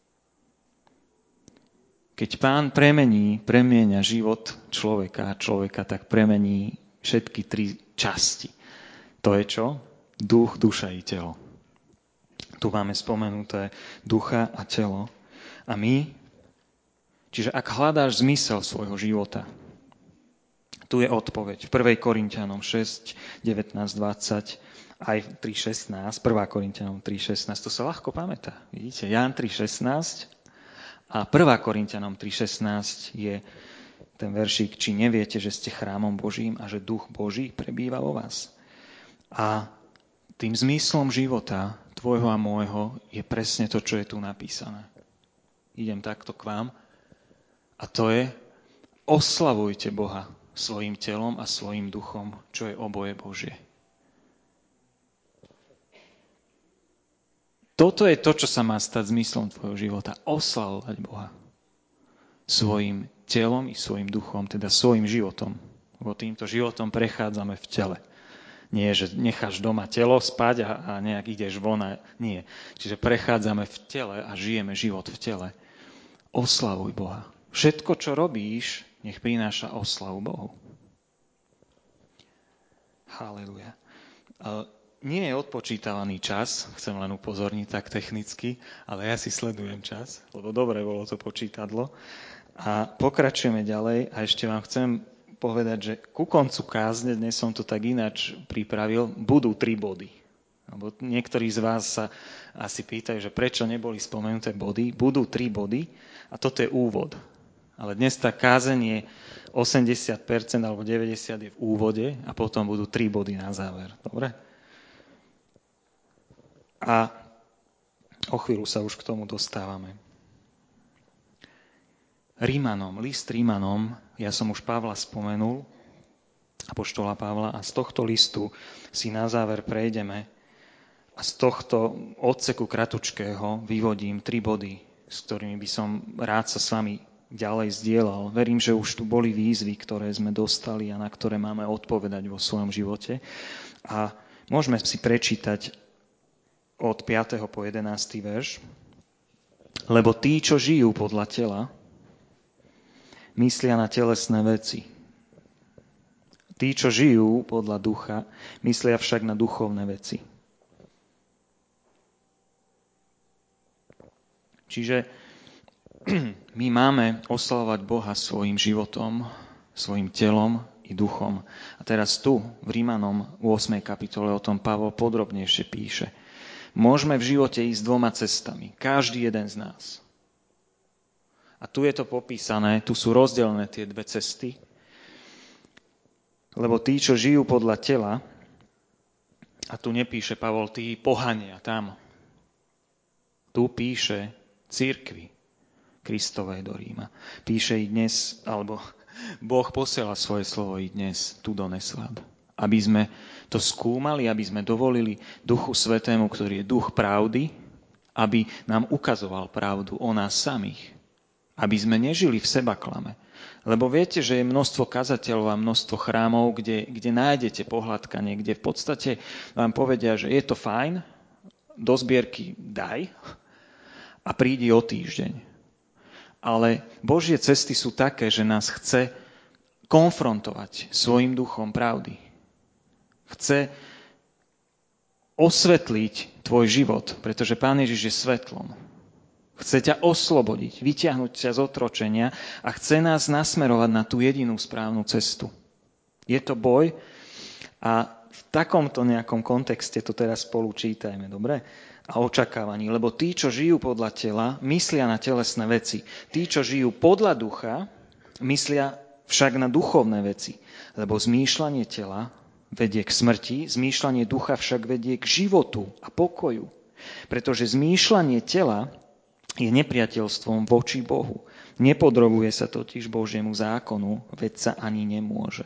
[SPEAKER 2] Keď Pán premení, premieňa život človeka a človeka, tak premení všetky tri časti. To je čo? Duch, duša i telo. Tu máme spomenuté ducha a telo. A my, čiže ak hľadáš zmysel svojho života, tu je odpoveď. V prvej Korinťanom šesť, devätnásť, dvadsať, aj tri šestnásť, prvá Korinťanom tri šestnásť, to sa ľahko pamätá. Vidíte, Ján tri šestnásť a prvá Korinťanom tri šestnásť je ten veršík, či neviete, že ste chrámom Božím a že duch Boží prebýva vo vás. A tým zmyslom života tvojho a môjho je presne to, čo je tu napísané. Idem takto k vám a to je, oslavujte Boha svojim telom a svojim duchom, čo je oboje Božie. Toto je to, čo sa má stať zmyslom tvojho života. Oslavovať Boha svojim telom i svojim duchom, teda svojim životom. Lebo týmto životom prechádzame v tele. Nie, že necháš doma telo spať a, a nejak ideš von. A, nie. Čiže prechádzame v tele a žijeme život v tele. Oslavuj Boha. Všetko, čo robíš, nech prináša oslavu Bohu. Haleluja. Nie je odpočítavaný čas, chcem len upozorniť tak technicky, ale ja si sledujem čas, lebo dobre bolo to počítadlo. A pokračujeme ďalej a ešte vám chcem povedať, že ku koncu kázne, dnes som to tak ináč pripravil, budú tri body. Lebo niektorí z vás sa asi pýtajú, že prečo neboli spomenuté body. Budú tri body a toto je úvod. Ale dnes tá kázeň je osemdesiat percent alebo deväťdesiat percent je v úvode a potom budú tri body na záver. Dobre? A o chvíľu sa už k tomu dostávame. Rímanom, list Rímanom, ja som už Pavla spomenul, apoštola Pavla, a z tohto listu si na záver prejdeme a z tohto odseku kratučkého vyvodím tri body, s ktorými by som rád sa s vami ďalej zdieľal. Verím, že už tu boli výzvy, ktoré sme dostali a na ktoré máme odpovedať vo svojom živote. A môžeme si prečítať od piateho po jedenásty verš. Lebo tí, čo žijú podľa tela, myslia na telesné veci. Tí, čo žijú podľa ducha, myslia však na duchovné veci. Čiže my máme oslavovať Boha svojim životom, svojim telom i duchom. A teraz tu, v Rímanom ôsmej kapitole, o tom Pavol podrobnejšie píše. Môžeme v živote ísť dvoma cestami. Každý jeden z nás. A tu je to popísané, tu sú rozdelené tie dve cesty. Lebo tí, čo žijú podľa tela, a tu nepíše Pavol, tí pohania tam. Tu píše cirkvi Kristovej do Ríma. Píše i dnes, alebo Boh posiela svoje slovo i dnes tu do Neslad. Aby sme to skúmali, aby sme dovolili Duchu Svätému, ktorý je duch pravdy, aby nám ukazoval pravdu o nás samých. Aby sme nežili v sebaklame. Lebo viete, že je množstvo kazateľov a množstvo chrámov, kde, kde nájdete pohľadkanie, kde v podstate vám povedia, že je to fajn, do zbierky daj a prídi o týždeň. Ale Božie cesty sú také, že nás chce konfrontovať svojim duchom pravdy. Chce osvetliť tvoj život, pretože Pán Ježiš je svetlom. Chce ťa oslobodiť, vyťahnuť ťa z otročenia a chce nás nasmerovať na tú jedinú správnu cestu. Je to boj a v takomto nejakom kontexte to teraz spolu čítajme, dobre? A očakávaní, lebo tí, čo žijú podľa tela, myslia na telesné veci. Tí, čo žijú podľa ducha, myslia však na duchovné veci. Lebo zmýšľanie tela vedie k smrti, zmýšľanie ducha však vedie k životu a pokoju. Pretože zmýšľanie tela je nepriateľstvom voči Bohu. Nepodrobuje sa totiž Božiemu zákonu, veď sa ani nemôže.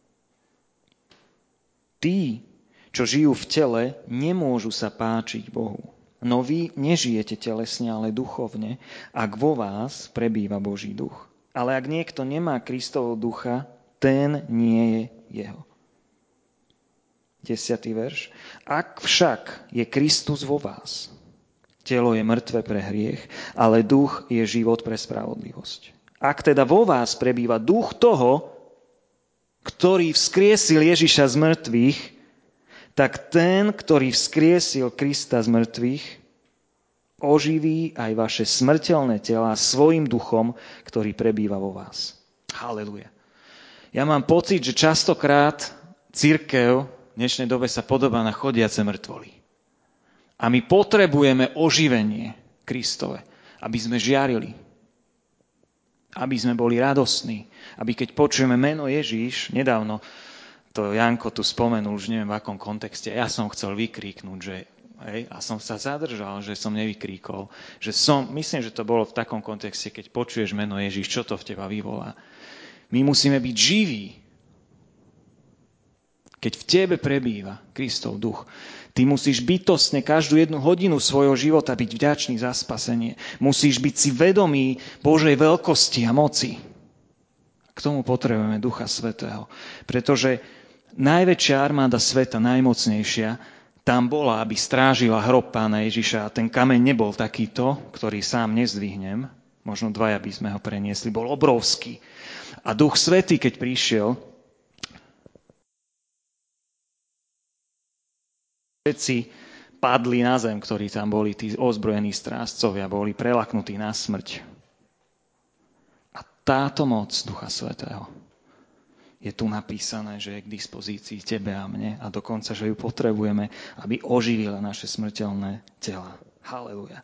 [SPEAKER 2] Tí, čo žijú v tele, nemôžu sa páčiť Bohu. No vy nežijete telesne, ale duchovne, ak vo vás prebýva Boží duch. Ale ak niekto nemá Kristovho ducha, ten nie je jeho. Desiatý verš. Ak však je Kristus vo vás, telo je mŕtve pre hriech, ale duch je život pre spravodlivosť. Ak teda vo vás prebýva duch toho, ktorý vzkriesil Ježiša z mŕtvych, tak ten, ktorý vzkriesil Krista z mŕtvych, oživí aj vaše smrteľné telá svojim duchom, ktorý prebýva vo vás. Haleluja. Ja mám pocit, že častokrát cirkev v dnešnej dobe sa podobá na chodiace mŕtvoly. A my potrebujeme oživenie Kristove, aby sme žiarili, aby sme boli radostní, aby keď počujeme meno Ježíš, nedávno to Janko tu spomenul, už neviem v akom kontexte, ja som chcel vykríknuť, že, hej, a som sa zadržal, že som nevykríkol, že som, myslím, že to bolo v takom kontexte, keď počuješ meno Ježíš, čo to v teba vyvolá. My musíme byť živí. Keď v tebe prebýva Kristov duch, ty musíš bytostne každú jednu hodinu svojho života byť vďačný za spasenie. Musíš byť si vedomý Božej veľkosti a moci. K tomu potrebujeme Ducha Svätého. Pretože najväčšia armáda sveta, najmocnejšia, tam bola, aby strážila hrob Pána Ježiša. A ten kameň nebol takýto, ktorý sám nezdvihnem. Možno dvaja by sme ho preniesli. Bol obrovský. A Duch Svätý, keď prišiel, všetci padli na zem, ktorí tam boli, tí ozbrojení strážcovia, boli prelaknutí na smrť. A táto moc Ducha Svätého je tu napísané, že je k dispozícii tebe a mne a dokonca, že ju potrebujeme, aby oživila naše smrteľné tela. Halelujá.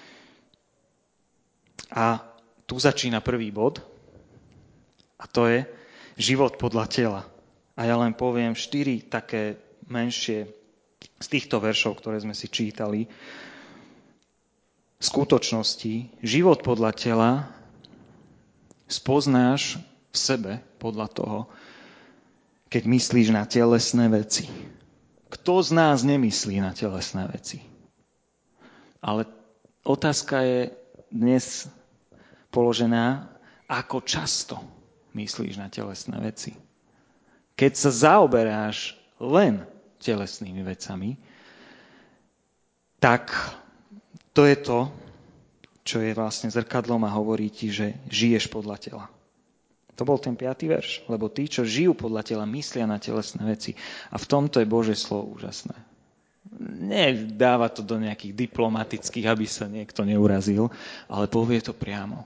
[SPEAKER 2] A tu začína prvý bod a to je život podľa tela. A ja len poviem štyri také menšie z týchto veršov, ktoré sme si čítali. V skutočnosti život podľa tela spoznáš v sebe podľa toho, keď myslíš na telesné veci. Kto z nás nemyslí na telesné veci? Ale otázka je dnes položená, ako často myslíš na telesné veci. Keď sa zaoberáš len telesnými vecami, tak to je to, čo je vlastne zrkadlom a hovorí ti, že žiješ podľa tela. To bol ten piatý verš, lebo tí, čo žijú podľa tela, myslia na telesné veci. A v tomto je Božie slovo úžasné. Nedáva to do nejakých diplomatických, aby sa niekto neurazil, ale povie to priamo.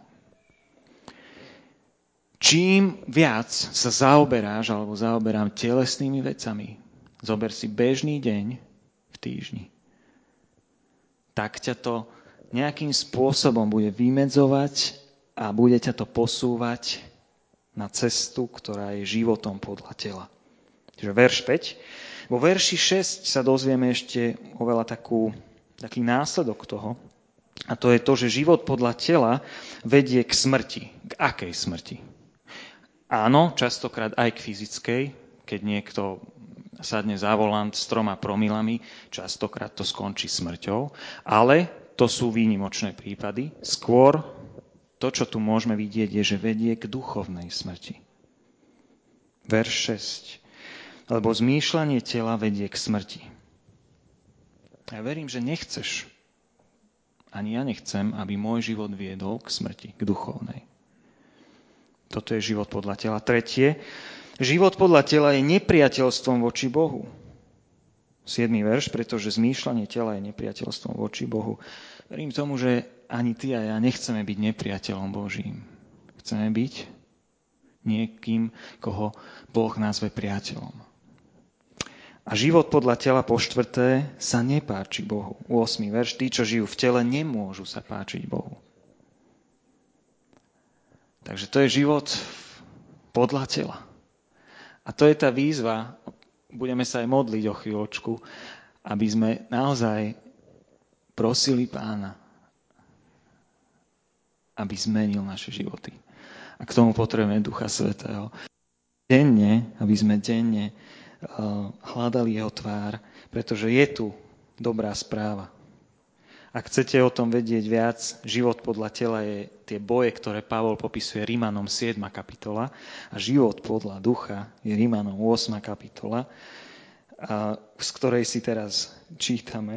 [SPEAKER 2] Čím viac sa zaoberáš alebo zaoberám telesnými vecami, zober si bežný deň v týždni, tak ťa to nejakým spôsobom bude vymedzovať a bude ťa to posúvať na cestu, ktorá je životom podľa tela. Čiže verš päť. Vo verši šesť sa dozvieme ešte oveľa takú, taký následok toho, a to je to, že život podľa tela vedie k smrti. K akej smrti? Áno, častokrát aj k fyzickej, keď niekto sadne za volant s troma promilami, častokrát to skončí smrťou, ale to sú výnimočné prípady. Skôr to, čo tu môžeme vidieť, je, že vedie k duchovnej smrti. Verš šesť. Lebo zmýšľanie tela vedie k smrti. Ja verím, že nechceš, ani ja nechcem, aby môj život viedol k smrti, k duchovnej. Toto je život podľa tela. Tretie. Život podľa tela je nepriateľstvom voči Bohu. siedmy verš, pretože zmýšľanie tela je nepriateľstvom voči Bohu. Verím tomu, že ani ty a ja nechceme byť nepriateľom Božím. Chceme byť niekým, koho Boh nazve priateľom. A život podľa tela po štvrté sa nepáči Bohu. ôsmy verš, tí, čo žijú v tele, nemôžu sa páčiť Bohu. Takže to je život podľa tela. A to je tá výzva, budeme sa aj modliť o chvíľočku, aby sme naozaj prosili Pána, aby zmenil naše životy. A k tomu potrebujeme Ducha Svätého. Denne, aby sme denne uh, hľadali jeho tvár, pretože je tu dobrá správa. Ak chcete o tom vedieť viac, život podľa tela je tie boje, ktoré Pavol popisuje Rimanom siedma kapitola a život podľa ducha je Rimanom ôsma kapitola, a z ktorej si teraz čítame.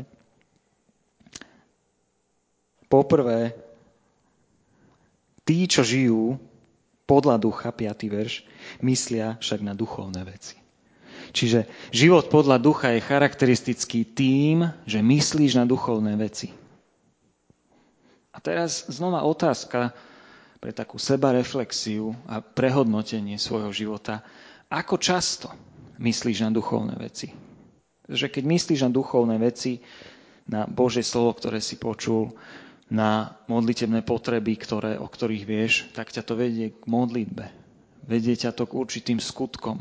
[SPEAKER 2] Poprvé, tí, čo žijú podľa ducha, piaty verš, myslia však na duchovné veci. Čiže život podľa ducha je charakteristický tým, že myslíš na duchovné veci. A teraz znova otázka pre takú sebareflexiu a prehodnotenie svojho života. Ako často myslíš na duchovné veci? Pretože keď myslíš na duchovné veci, na Božie slovo, ktoré si počul, na modlitebné potreby, ktoré, o ktorých vieš, tak ťa to vedie k modlitbe. Vedie ťa to k určitým skutkom.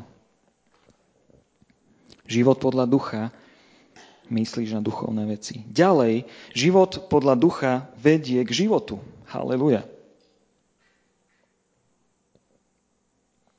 [SPEAKER 2] Život podľa ducha, myslíš na duchovné veci. Ďalej, život podľa ducha vedie k životu. Haleluja.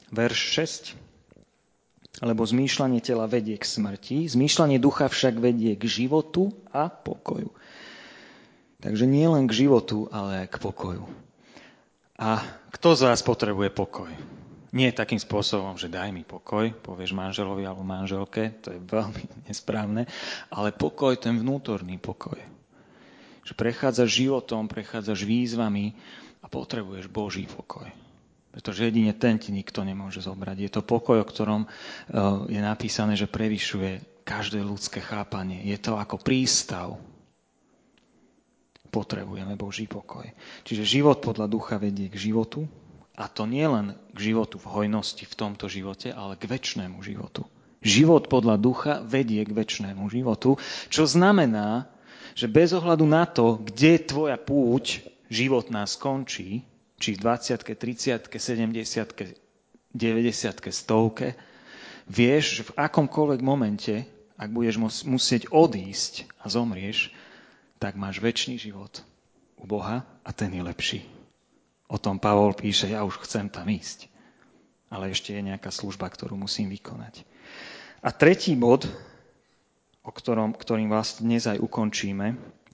[SPEAKER 2] Verš šesť. Lebo zmýšľanie tela vedie k smrti, zmýšľanie ducha však vedie k životu a pokoju. Takže nie len k životu, ale aj k pokoju. A kto z vás potrebuje pokoj? Nie takým spôsobom, že daj mi pokoj, povieš manželovi alebo manželke, to je veľmi nesprávne, ale pokoj, ten vnútorný pokoj. Že prechádzaš životom, prechádzaš výzvami a potrebuješ Boží pokoj. Pretože jedine ten ti nikto nemôže zobrať. Je to pokoj, o ktorom je napísané, že prevyšuje každé ľudské chápanie. Je to ako prístav. Potrebujeme Boží pokoj. Čiže život podľa ducha vedie k životu, a to nie len k životu v hojnosti v tomto živote, ale k večnému životu. Život podľa ducha vedie k večnému životu, čo znamená, že bez ohľadu na to, kde tvoja púť životná skončí, či v dvadsiatke, tridsiatke, sedemdesiatke, deväťdesiatke, stovke, vieš, že v akomkoľvek momente, ak budeš musieť odísť a zomrieš, tak máš večný život u Boha a ten je lepší. O tom Pavol píše, ja už chcem tam ísť, ale ešte je nejaká služba, ktorú musím vykonať. A tretí bod, o ktorom, ktorým vás dnes aj ukončíme,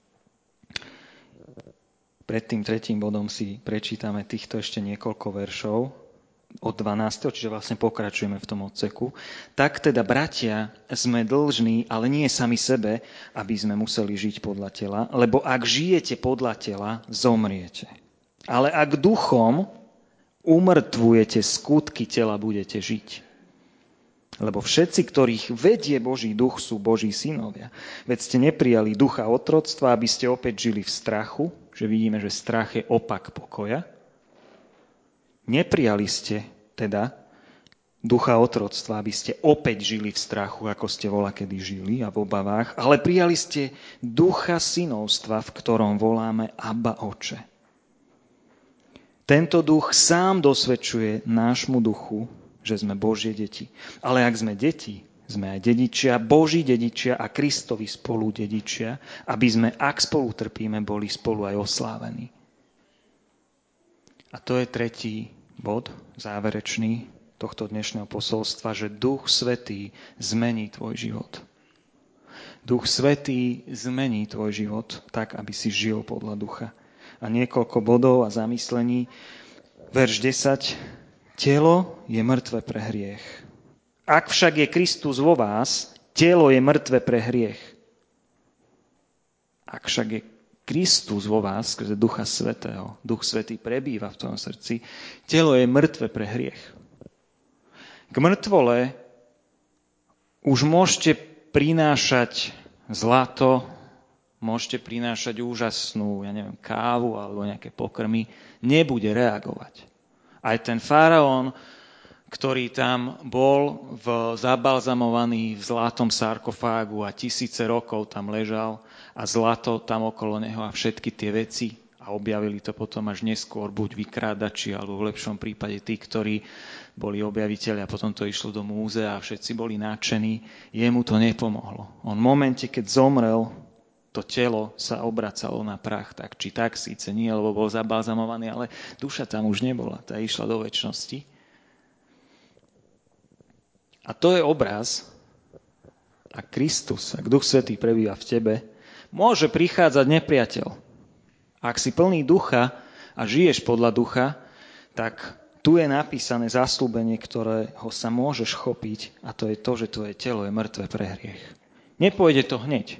[SPEAKER 2] pred tým tretím bodom si prečítame týchto ešte niekoľko veršov od dvanásteho, čiže vlastne pokračujeme v tom odseku. Tak teda, bratia, sme dlžní, ale nie sami sebe, aby sme museli žiť podľa tela, lebo ak žijete podľa tela, zomriete. Ale ak duchom umrtvujete skutky tela, budete žiť. Lebo všetci, ktorých vedie Boží duch, sú Boží synovia. Veď ste neprijali ducha otroctva, aby ste opäť žili v strachu, že vidíme, že strach je opak pokoja. Neprijali ste teda ducha otroctva, aby ste opäť žili v strachu, ako ste volakedy žili a v obavách, ale prijali ste ducha synovstva, v ktorom voláme Abba, Oče. Tento duch sám dosvedčuje nášmu duchu, že sme Božie deti. Ale ak sme deti, sme aj dedičia, Boží dedičia a Kristovi spolu dedičia, aby sme, ak spolu trpíme, boli spolu aj oslávení. A to je tretí bod, záverečný tohto dnešného posolstva, že Duch Svätý zmení tvoj život. Duch Svätý zmení tvoj život tak, aby si žil podľa ducha. A niekoľko bodov a zamyslení. Verš desať. Telo je mŕtve pre hriech. Ak však je Kristus vo vás, telo je mŕtve pre hriech. Ak však je Kristus vo vás, skrze Ducha Svätého, Duch Svätý prebýva v tom srdci, telo je mŕtve pre hriech. K mŕtvole už môžete prinášať zlato, môžete prinášať úžasnú, ja neviem, kávu alebo nejaké pokrmy, nebude reagovať. Aj ten faraón, ktorý tam bol v zabalzamovaný v zlatom sarkofágu a tisíce rokov tam ležal a zlato tam okolo neho a všetky tie veci a objavili to potom až neskôr buď vykrádači alebo v lepšom prípade tí, ktorí boli objaviteľi a potom to išlo do múzea a všetci boli nadšení, jemu to nepomohlo. On v momente, keď zomrel, to telo sa obracalo na prach, tak či tak síce nie, lebo bol zabalzamovaný, ale duša tam už nebola, tá išla do večnosti. A to je obraz, ak Kristus, ak Duch Svätý prebýva v tebe, môže prichádzať nepriateľ. Ak si plný ducha a žiješ podľa ducha, tak tu je napísané zasľúbenie, ktorého sa môžeš chopiť, a to je to, že tvoje telo je mŕtve pre hriech. Nepôjde to hneď.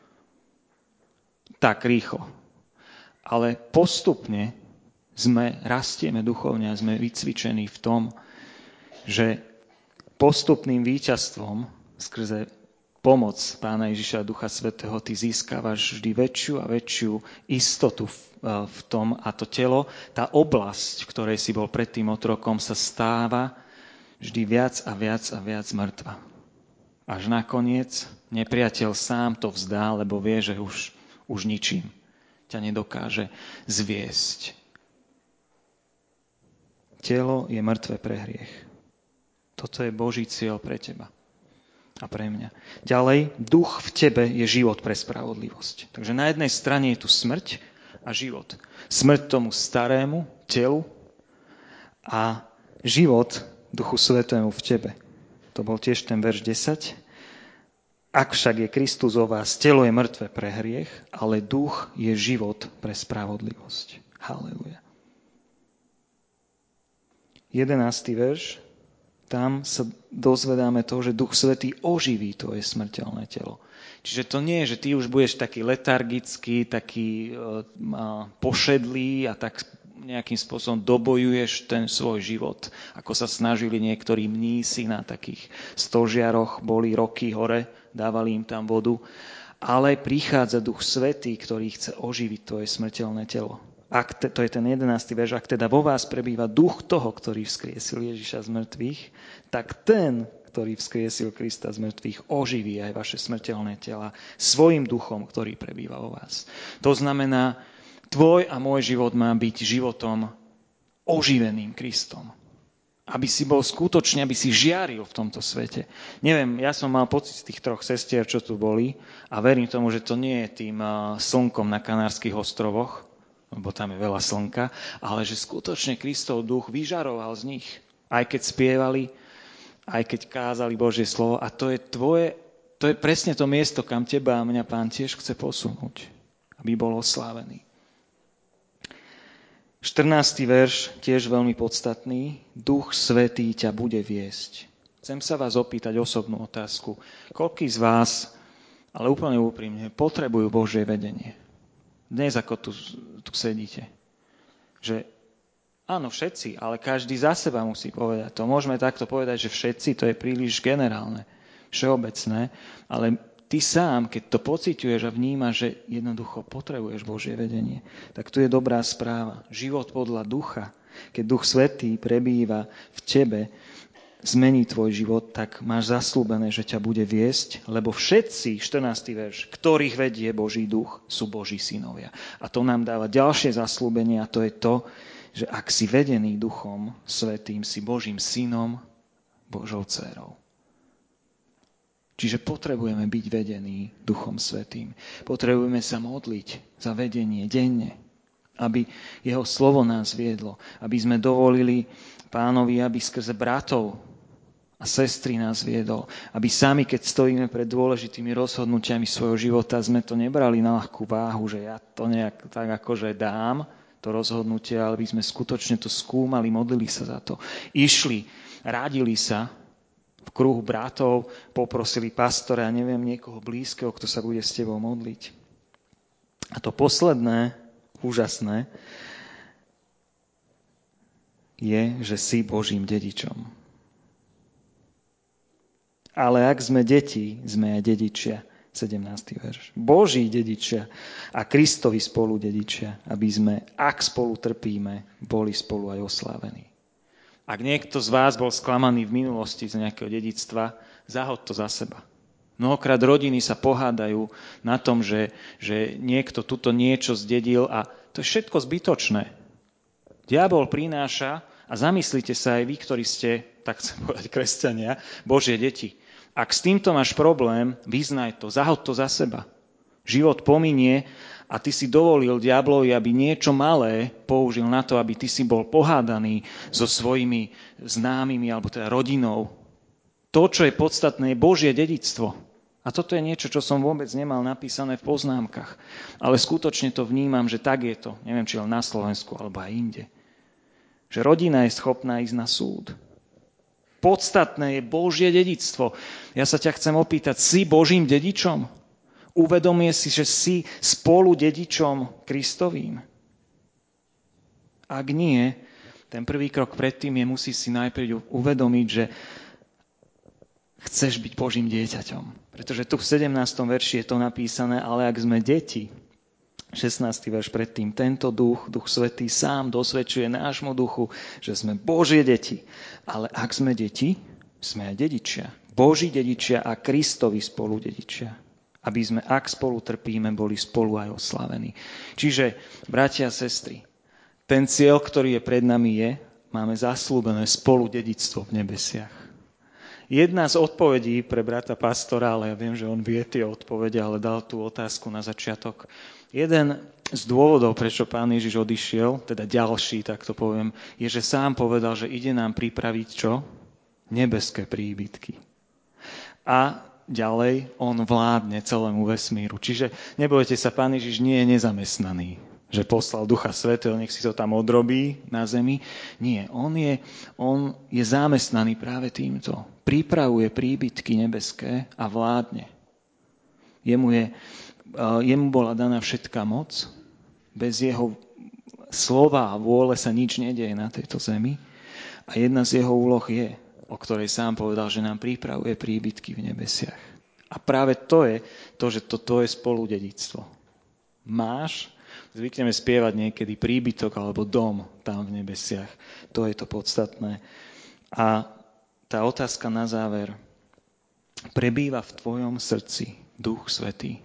[SPEAKER 2] Tak rýchlo. Ale postupne sme, rastieme duchovne a sme vycvičení v tom, že postupným víťazstvom skrze pomoc Pána Ježiša Ducha Svätého ty získavaš vždy väčšiu a väčšiu istotu v, v tom a to telo, tá oblasť, v ktorej si bol predtým otrokom, sa stáva vždy viac a viac a viac mŕtva. Až nakoniec nepriateľ sám to vzdá, lebo vie, že už, už ničím ťa nedokáže zviesť. Telo je mŕtve pre hriech. Toto je Boží cieľ pre teba a pre mňa. Ďalej, duch v tebe je život pre spravodlivosť. Takže na jednej strane je tu smrť a život. Smrť tomu starému telu a život Duchu Svätému v tebe. To bol tiež ten verš desať. Ak však je Kristus o vás, telo je mŕtve pre hriech, ale duch je život pre spravodlivosť. Haleluja. jedenásty verš. Tam sa dozvedáme to, že Duch Svätý oživí tvoje smrteľné telo. Čiže to nie je, že ty už budeš taký letargický, taký uh, pošedlý a tak nejakým spôsobom dobojuješ ten svoj život. Ako sa snažili niektorí mnísi na takých stožiaroch, boli roky hore, dávali im tam vodu. Ale prichádza Duch Svätý, ktorý chce oživiť tvoje smrteľné telo. Ak te, to je ten jedenásty verš, ak teda vo vás prebýva duch toho, ktorý vzkriesil Ježiša z mŕtvych, tak ten, ktorý vzkriesil Krista z mŕtvych, oživí aj vaše smrteľné tela svojim duchom, ktorý prebýva vo vás. To znamená, tvoj a môj život má byť životom oživeným Kristom. Aby si bol skutočne, aby si žiaril v tomto svete. Neviem, ja som mal pocit z tých troch sestier, čo tu boli, a verím tomu, že to nie je tým slnkom na Kanárskych ostrovoch, lebo tam je veľa slnka, ale že skutočne Kristov duch vyžaroval z nich, aj keď spievali, aj keď kázali Božie slovo. A to je tvoje, to je presne to miesto, kam teba a mňa Pán tiež chce posunúť, aby bol oslávený. štrnásty verš, tiež veľmi podstatný. Duch Svätý ťa bude viesť. Chcem sa vás opýtať osobnú otázku. Koľký z vás, ale úplne úprimne, potrebujú Božie vedenie? Dnes, ako tu, tu sedíte. Že áno, všetci, ale každý za seba musí povedať. To môžeme takto povedať, že všetci, to je príliš generálne, všeobecné, ale ty sám, keď to pociťuješ a vnímaš, že jednoducho potrebuješ Božie vedenie, tak tu je dobrá správa. Život podľa ducha, keď Duch Svätý prebýva v tebe, zmení tvoj život, tak máš zasľúbené, že ťa bude viesť, lebo všetci, štrnásty verš, ktorých vedie Boží duch, sú Boží synovia. A to nám dáva ďalšie zasľúbenie, a to je to, že ak si vedený Duchom Svätým, si Božím synom, Božou dcérou. Čiže potrebujeme byť vedení Duchom Svätým. Potrebujeme sa modliť za vedenie denne, aby jeho slovo nás viedlo, aby sme dovolili Pánovi, aby skrze bratov a sestry nás viedol, aby sami, keď stojíme pred dôležitými rozhodnutiami svojho života, sme to nebrali na ľahkú váhu, že ja to nejak tak akože dám, to rozhodnutie, ale by sme skutočne to skúmali, modlili sa za to. Išli, radili sa v kruhu bratov, poprosili pastora, neviem, niekoho blízkeho, kto sa bude s tebou modliť. A to posledné, úžasné, je, že si Božím dedičom. Ale ak sme deti, sme aj dedičia. sedemnásty verš. Boží dedičia a Kristovi spolu dedičia, aby sme, ak spolu trpíme, boli spolu aj oslávení. Ak niekto z vás bol sklamaný v minulosti z nejakého dedičstva, zahod to za seba. Mnohokrát rodiny sa pohádajú na tom, že, že niekto tuto niečo zdedil, a to je všetko zbytočné. Diabol prináša, a zamyslite sa aj vy, ktorí ste, tak chcem povedať, kresťania, Božie deti. Ak s týmto máš problém, vyznaj to, zahod to za seba. Život pominie a ty si dovolil diablovi, aby niečo malé použil na to, aby ty si bol pohádaný so svojimi známymi alebo teda rodinou. To, čo je podstatné, je Božie dedičstvo. A toto je niečo, čo som vôbec nemal napísané v poznámkach. Ale skutočne to vnímam, že tak je to. Neviem, či len na Slovensku alebo aj inde. Že rodina je schopná ísť na súd. Podstatné je Božie dedičstvo. Ja sa ťa chcem opýtať, si Božím dedičom? Uvedomuje si, že si spolu dedičom Kristovým? Ak nie, ten prvý krok predtým je, musíš si najprv uvedomiť, že chceš byť Božím dieťaťom. Pretože tu v sedemnástom verši je to napísané, ale ak sme deti, šestnásty verš predtým, tento duch, Duch Svätý sám dosvedčuje nášmu duchu, že sme Božie deti. Ale ak sme deti, sme aj dedičia. Boží dedičia a Kristovi spolu dedičia. Aby sme, ak spolu trpíme, boli spolu aj oslavení. Čiže, bratia a sestry, ten cieľ, ktorý je pred nami, je, máme zasľúbené spolu dedičstvo v nebesiach. Jedna z odpovedí pre brata pastora, ale ja viem, že on vie tie odpovede, ale dal tú otázku na začiatok. Jeden z dôvodov, prečo Pán Ježiš odišiel, teda ďalší, tak to poviem, je, že sám povedal, že ide nám pripraviť čo? nebeské príbytky. A ďalej on vládne celému vesmíru. Čiže nebojte sa, Pán Ježiš nie je nezamestnaný, že poslal Ducha Svätého, nech si to tam odrobí na zemi. Nie, on je, on je zamestnaný práve týmto. Pripravuje príbytky nebeské a vládne. Jemu, je, jemu bola daná všetká moc. Bez jeho slova a vôle sa nič nedieje na tejto zemi. A jedna z jeho úloh je, o ktorej sám povedal, že nám pripravuje príbytky v nebesiach. A práve to je to, že to tvoje spoludedictvo. Máš, zvykneme spievať niekedy príbytok alebo dom tam v nebesiach. To je to podstatné. A tá otázka na záver. Prebýva v tvojom srdci Duch Svätý?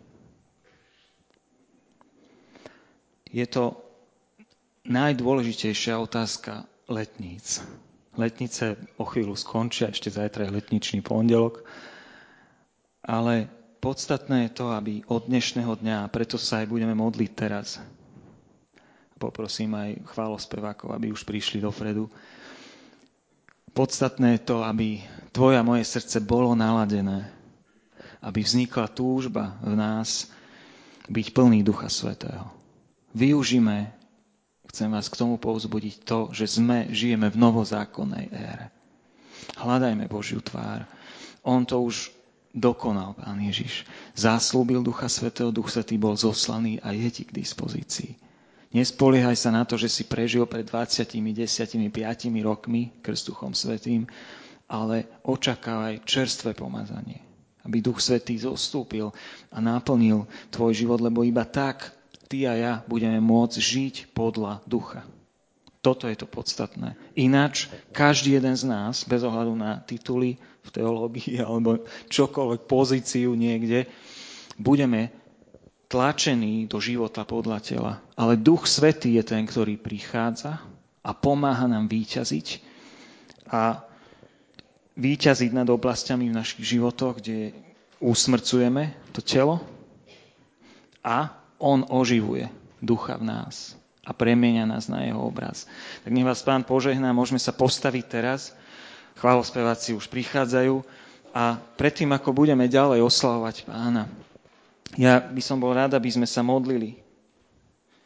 [SPEAKER 2] Je to najdôležitejšia otázka letníc. Letnice o chvíľu skončia, ešte zajtra je letničný pondelok, ale podstatné je to, aby od dnešného dňa, preto sa aj budeme modliť teraz, poprosím aj chválospevákov, aby už prišli dopredu, podstatné je to, aby tvoje a moje srdce bolo naladené, aby vznikla túžba v nás byť plný Ducha Svätého. Využíme, chcem vás k tomu povzbudiť to, že sme, žijeme v novozákonnej ére. Hľadajme Božiu tvár. On to už dokonal, Pán Ježiš. Zaslúbil Ducha Svätého, Duch Svätý bol zoslaný a je ti k dispozícii. Nespoliehaj sa na to, že si prežil pred dvadsiatimi, desiatimi, piatimi rokmi krst Duchom Svätým, ale očakávaj čerstvé pomazanie. Aby Duch Svätý zostúpil a naplnil tvoj život, lebo iba tak ty a ja budeme môcť žiť podľa Ducha. Toto je to podstatné. Ináč každý jeden z nás, bez ohľadu na tituly v teológii alebo čokoľvek pozíciu niekde, budeme tlačení do života podľa tela. Ale Duch Svätý je ten, ktorý prichádza a pomáha nám víťaziť a víťaziť nad oblastiami v našich životoch, kde usmrcujeme to telo a on oživuje ducha v nás a premieňa nás na jeho obraz. Tak nech vás Pán požehná, môžeme sa postaviť teraz. Chválospeváci už prichádzajú a predtým, ako budeme ďalej oslavovať Pána, ja by som bol rád, aby sme sa modlili